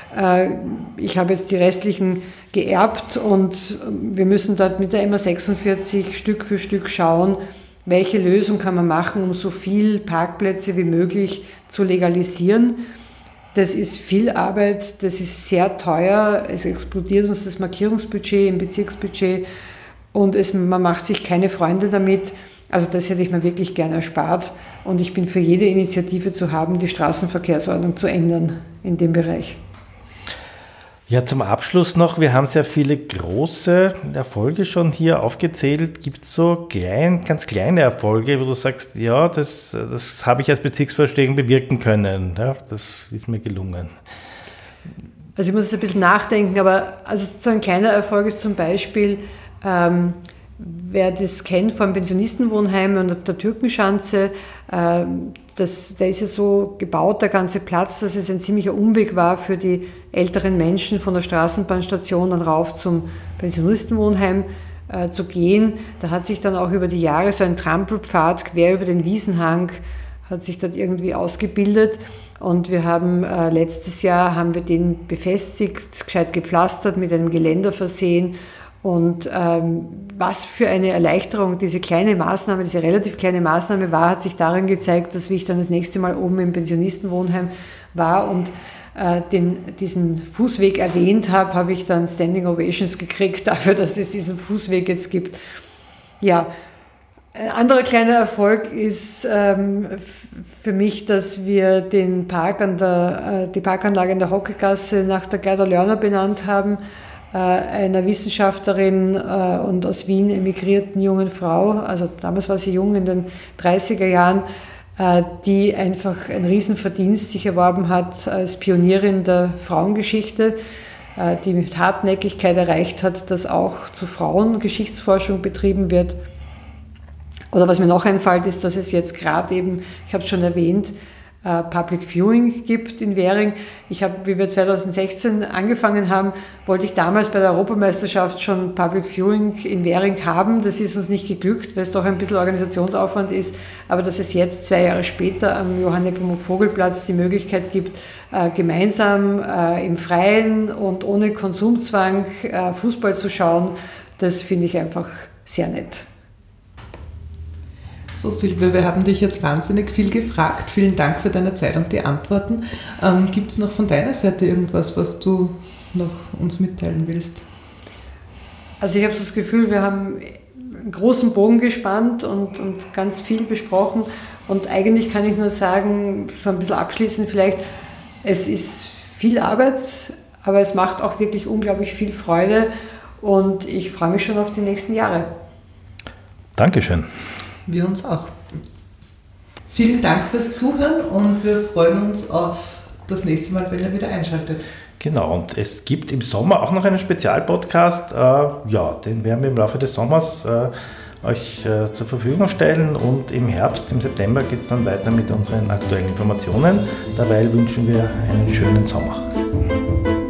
Ich habe jetzt die restlichen geerbt, und wir müssen dort mit der MA46 Stück für Stück schauen, welche Lösung kann man machen, um so viel Parkplätze wie möglich zu legalisieren. Das ist viel Arbeit, das ist sehr teuer, es explodiert uns das Markierungsbudget im Bezirksbudget und man macht sich keine Freunde damit. Also das hätte ich mir wirklich gerne erspart und ich bin für jede Initiative zu haben, die Straßenverkehrsordnung zu ändern in dem Bereich. Ja, zum Abschluss noch, wir haben sehr viele große Erfolge schon hier aufgezählt. Gibt es so ganz kleine Erfolge, wo du sagst, ja, das habe ich als Bezirksvorsteherin bewirken können. Ja, das ist mir gelungen. Also ich muss jetzt ein bisschen nachdenken, aber also so ein kleiner Erfolg ist zum Beispiel, wer das kennt vom Pensionistenwohnheim und auf der Türkenschanze, der ist ja so gebaut, der ganze Platz, dass es ein ziemlicher Umweg war für die älteren Menschen von der Straßenbahnstation dann rauf zum Pensionistenwohnheim zu gehen. Da hat sich dann auch über die Jahre so ein Trampelpfad quer über den Wiesenhang hat sich dort irgendwie ausgebildet und wir haben letztes Jahr haben wir den befestigt, gescheit gepflastert, mit einem Geländer versehen. Und was für eine Erleichterung diese relativ kleine Maßnahme war, hat sich darin gezeigt, dass wie ich dann das nächste Mal oben im Pensionistenwohnheim war und diesen Fußweg erwähnt habe, habe ich dann Standing Ovations gekriegt dafür, dass es diesen Fußweg jetzt gibt. Ja, ein anderer kleiner Erfolg ist für mich, dass wir die Parkanlage in der Hockegasse nach der Gerda Lörner benannt haben, einer Wissenschaftlerin und aus Wien emigrierten jungen Frau, also damals war sie jung, in den 30er Jahren, die einfach einen Riesenverdienst sich erworben hat als Pionierin der Frauengeschichte, die mit Hartnäckigkeit erreicht hat, dass auch zu Frauen Geschichtsforschung betrieben wird. Oder was mir noch einfällt, ist, dass es jetzt gerade eben, ich habe es schon erwähnt, Public Viewing gibt in Währing. Wie wir 2016 angefangen haben, wollte ich damals bei der Europameisterschaft schon Public Viewing in Währing haben. Das ist uns nicht geglückt, weil es doch ein bisschen Organisationsaufwand ist. Aber dass es jetzt 2 Jahre später am Johann-Nepomuk-Vogel-Platz die Möglichkeit gibt, gemeinsam im Freien und ohne Konsumzwang Fußball zu schauen, das finde ich einfach sehr nett. So Silvia, wir haben dich jetzt wahnsinnig viel gefragt. Vielen Dank für deine Zeit und die Antworten. Gibt es noch von deiner Seite irgendwas, was du noch uns mitteilen willst? Also ich habe so das Gefühl, wir haben einen großen Bogen gespannt und ganz viel besprochen. Und eigentlich kann ich nur sagen, so ein bisschen abschließend vielleicht, es ist viel Arbeit, aber es macht auch wirklich unglaublich viel Freude und ich freue mich schon auf die nächsten Jahre. Dankeschön. Wir uns auch. Vielen Dank fürs Zuhören und wir freuen uns auf das nächste Mal, wenn ihr wieder einschaltet. Genau, und es gibt im Sommer auch noch einen Spezialpodcast. Den werden wir im Laufe des Sommers euch zur Verfügung stellen und im September geht es dann weiter mit unseren aktuellen Informationen. Dabei wünschen wir einen schönen Sommer.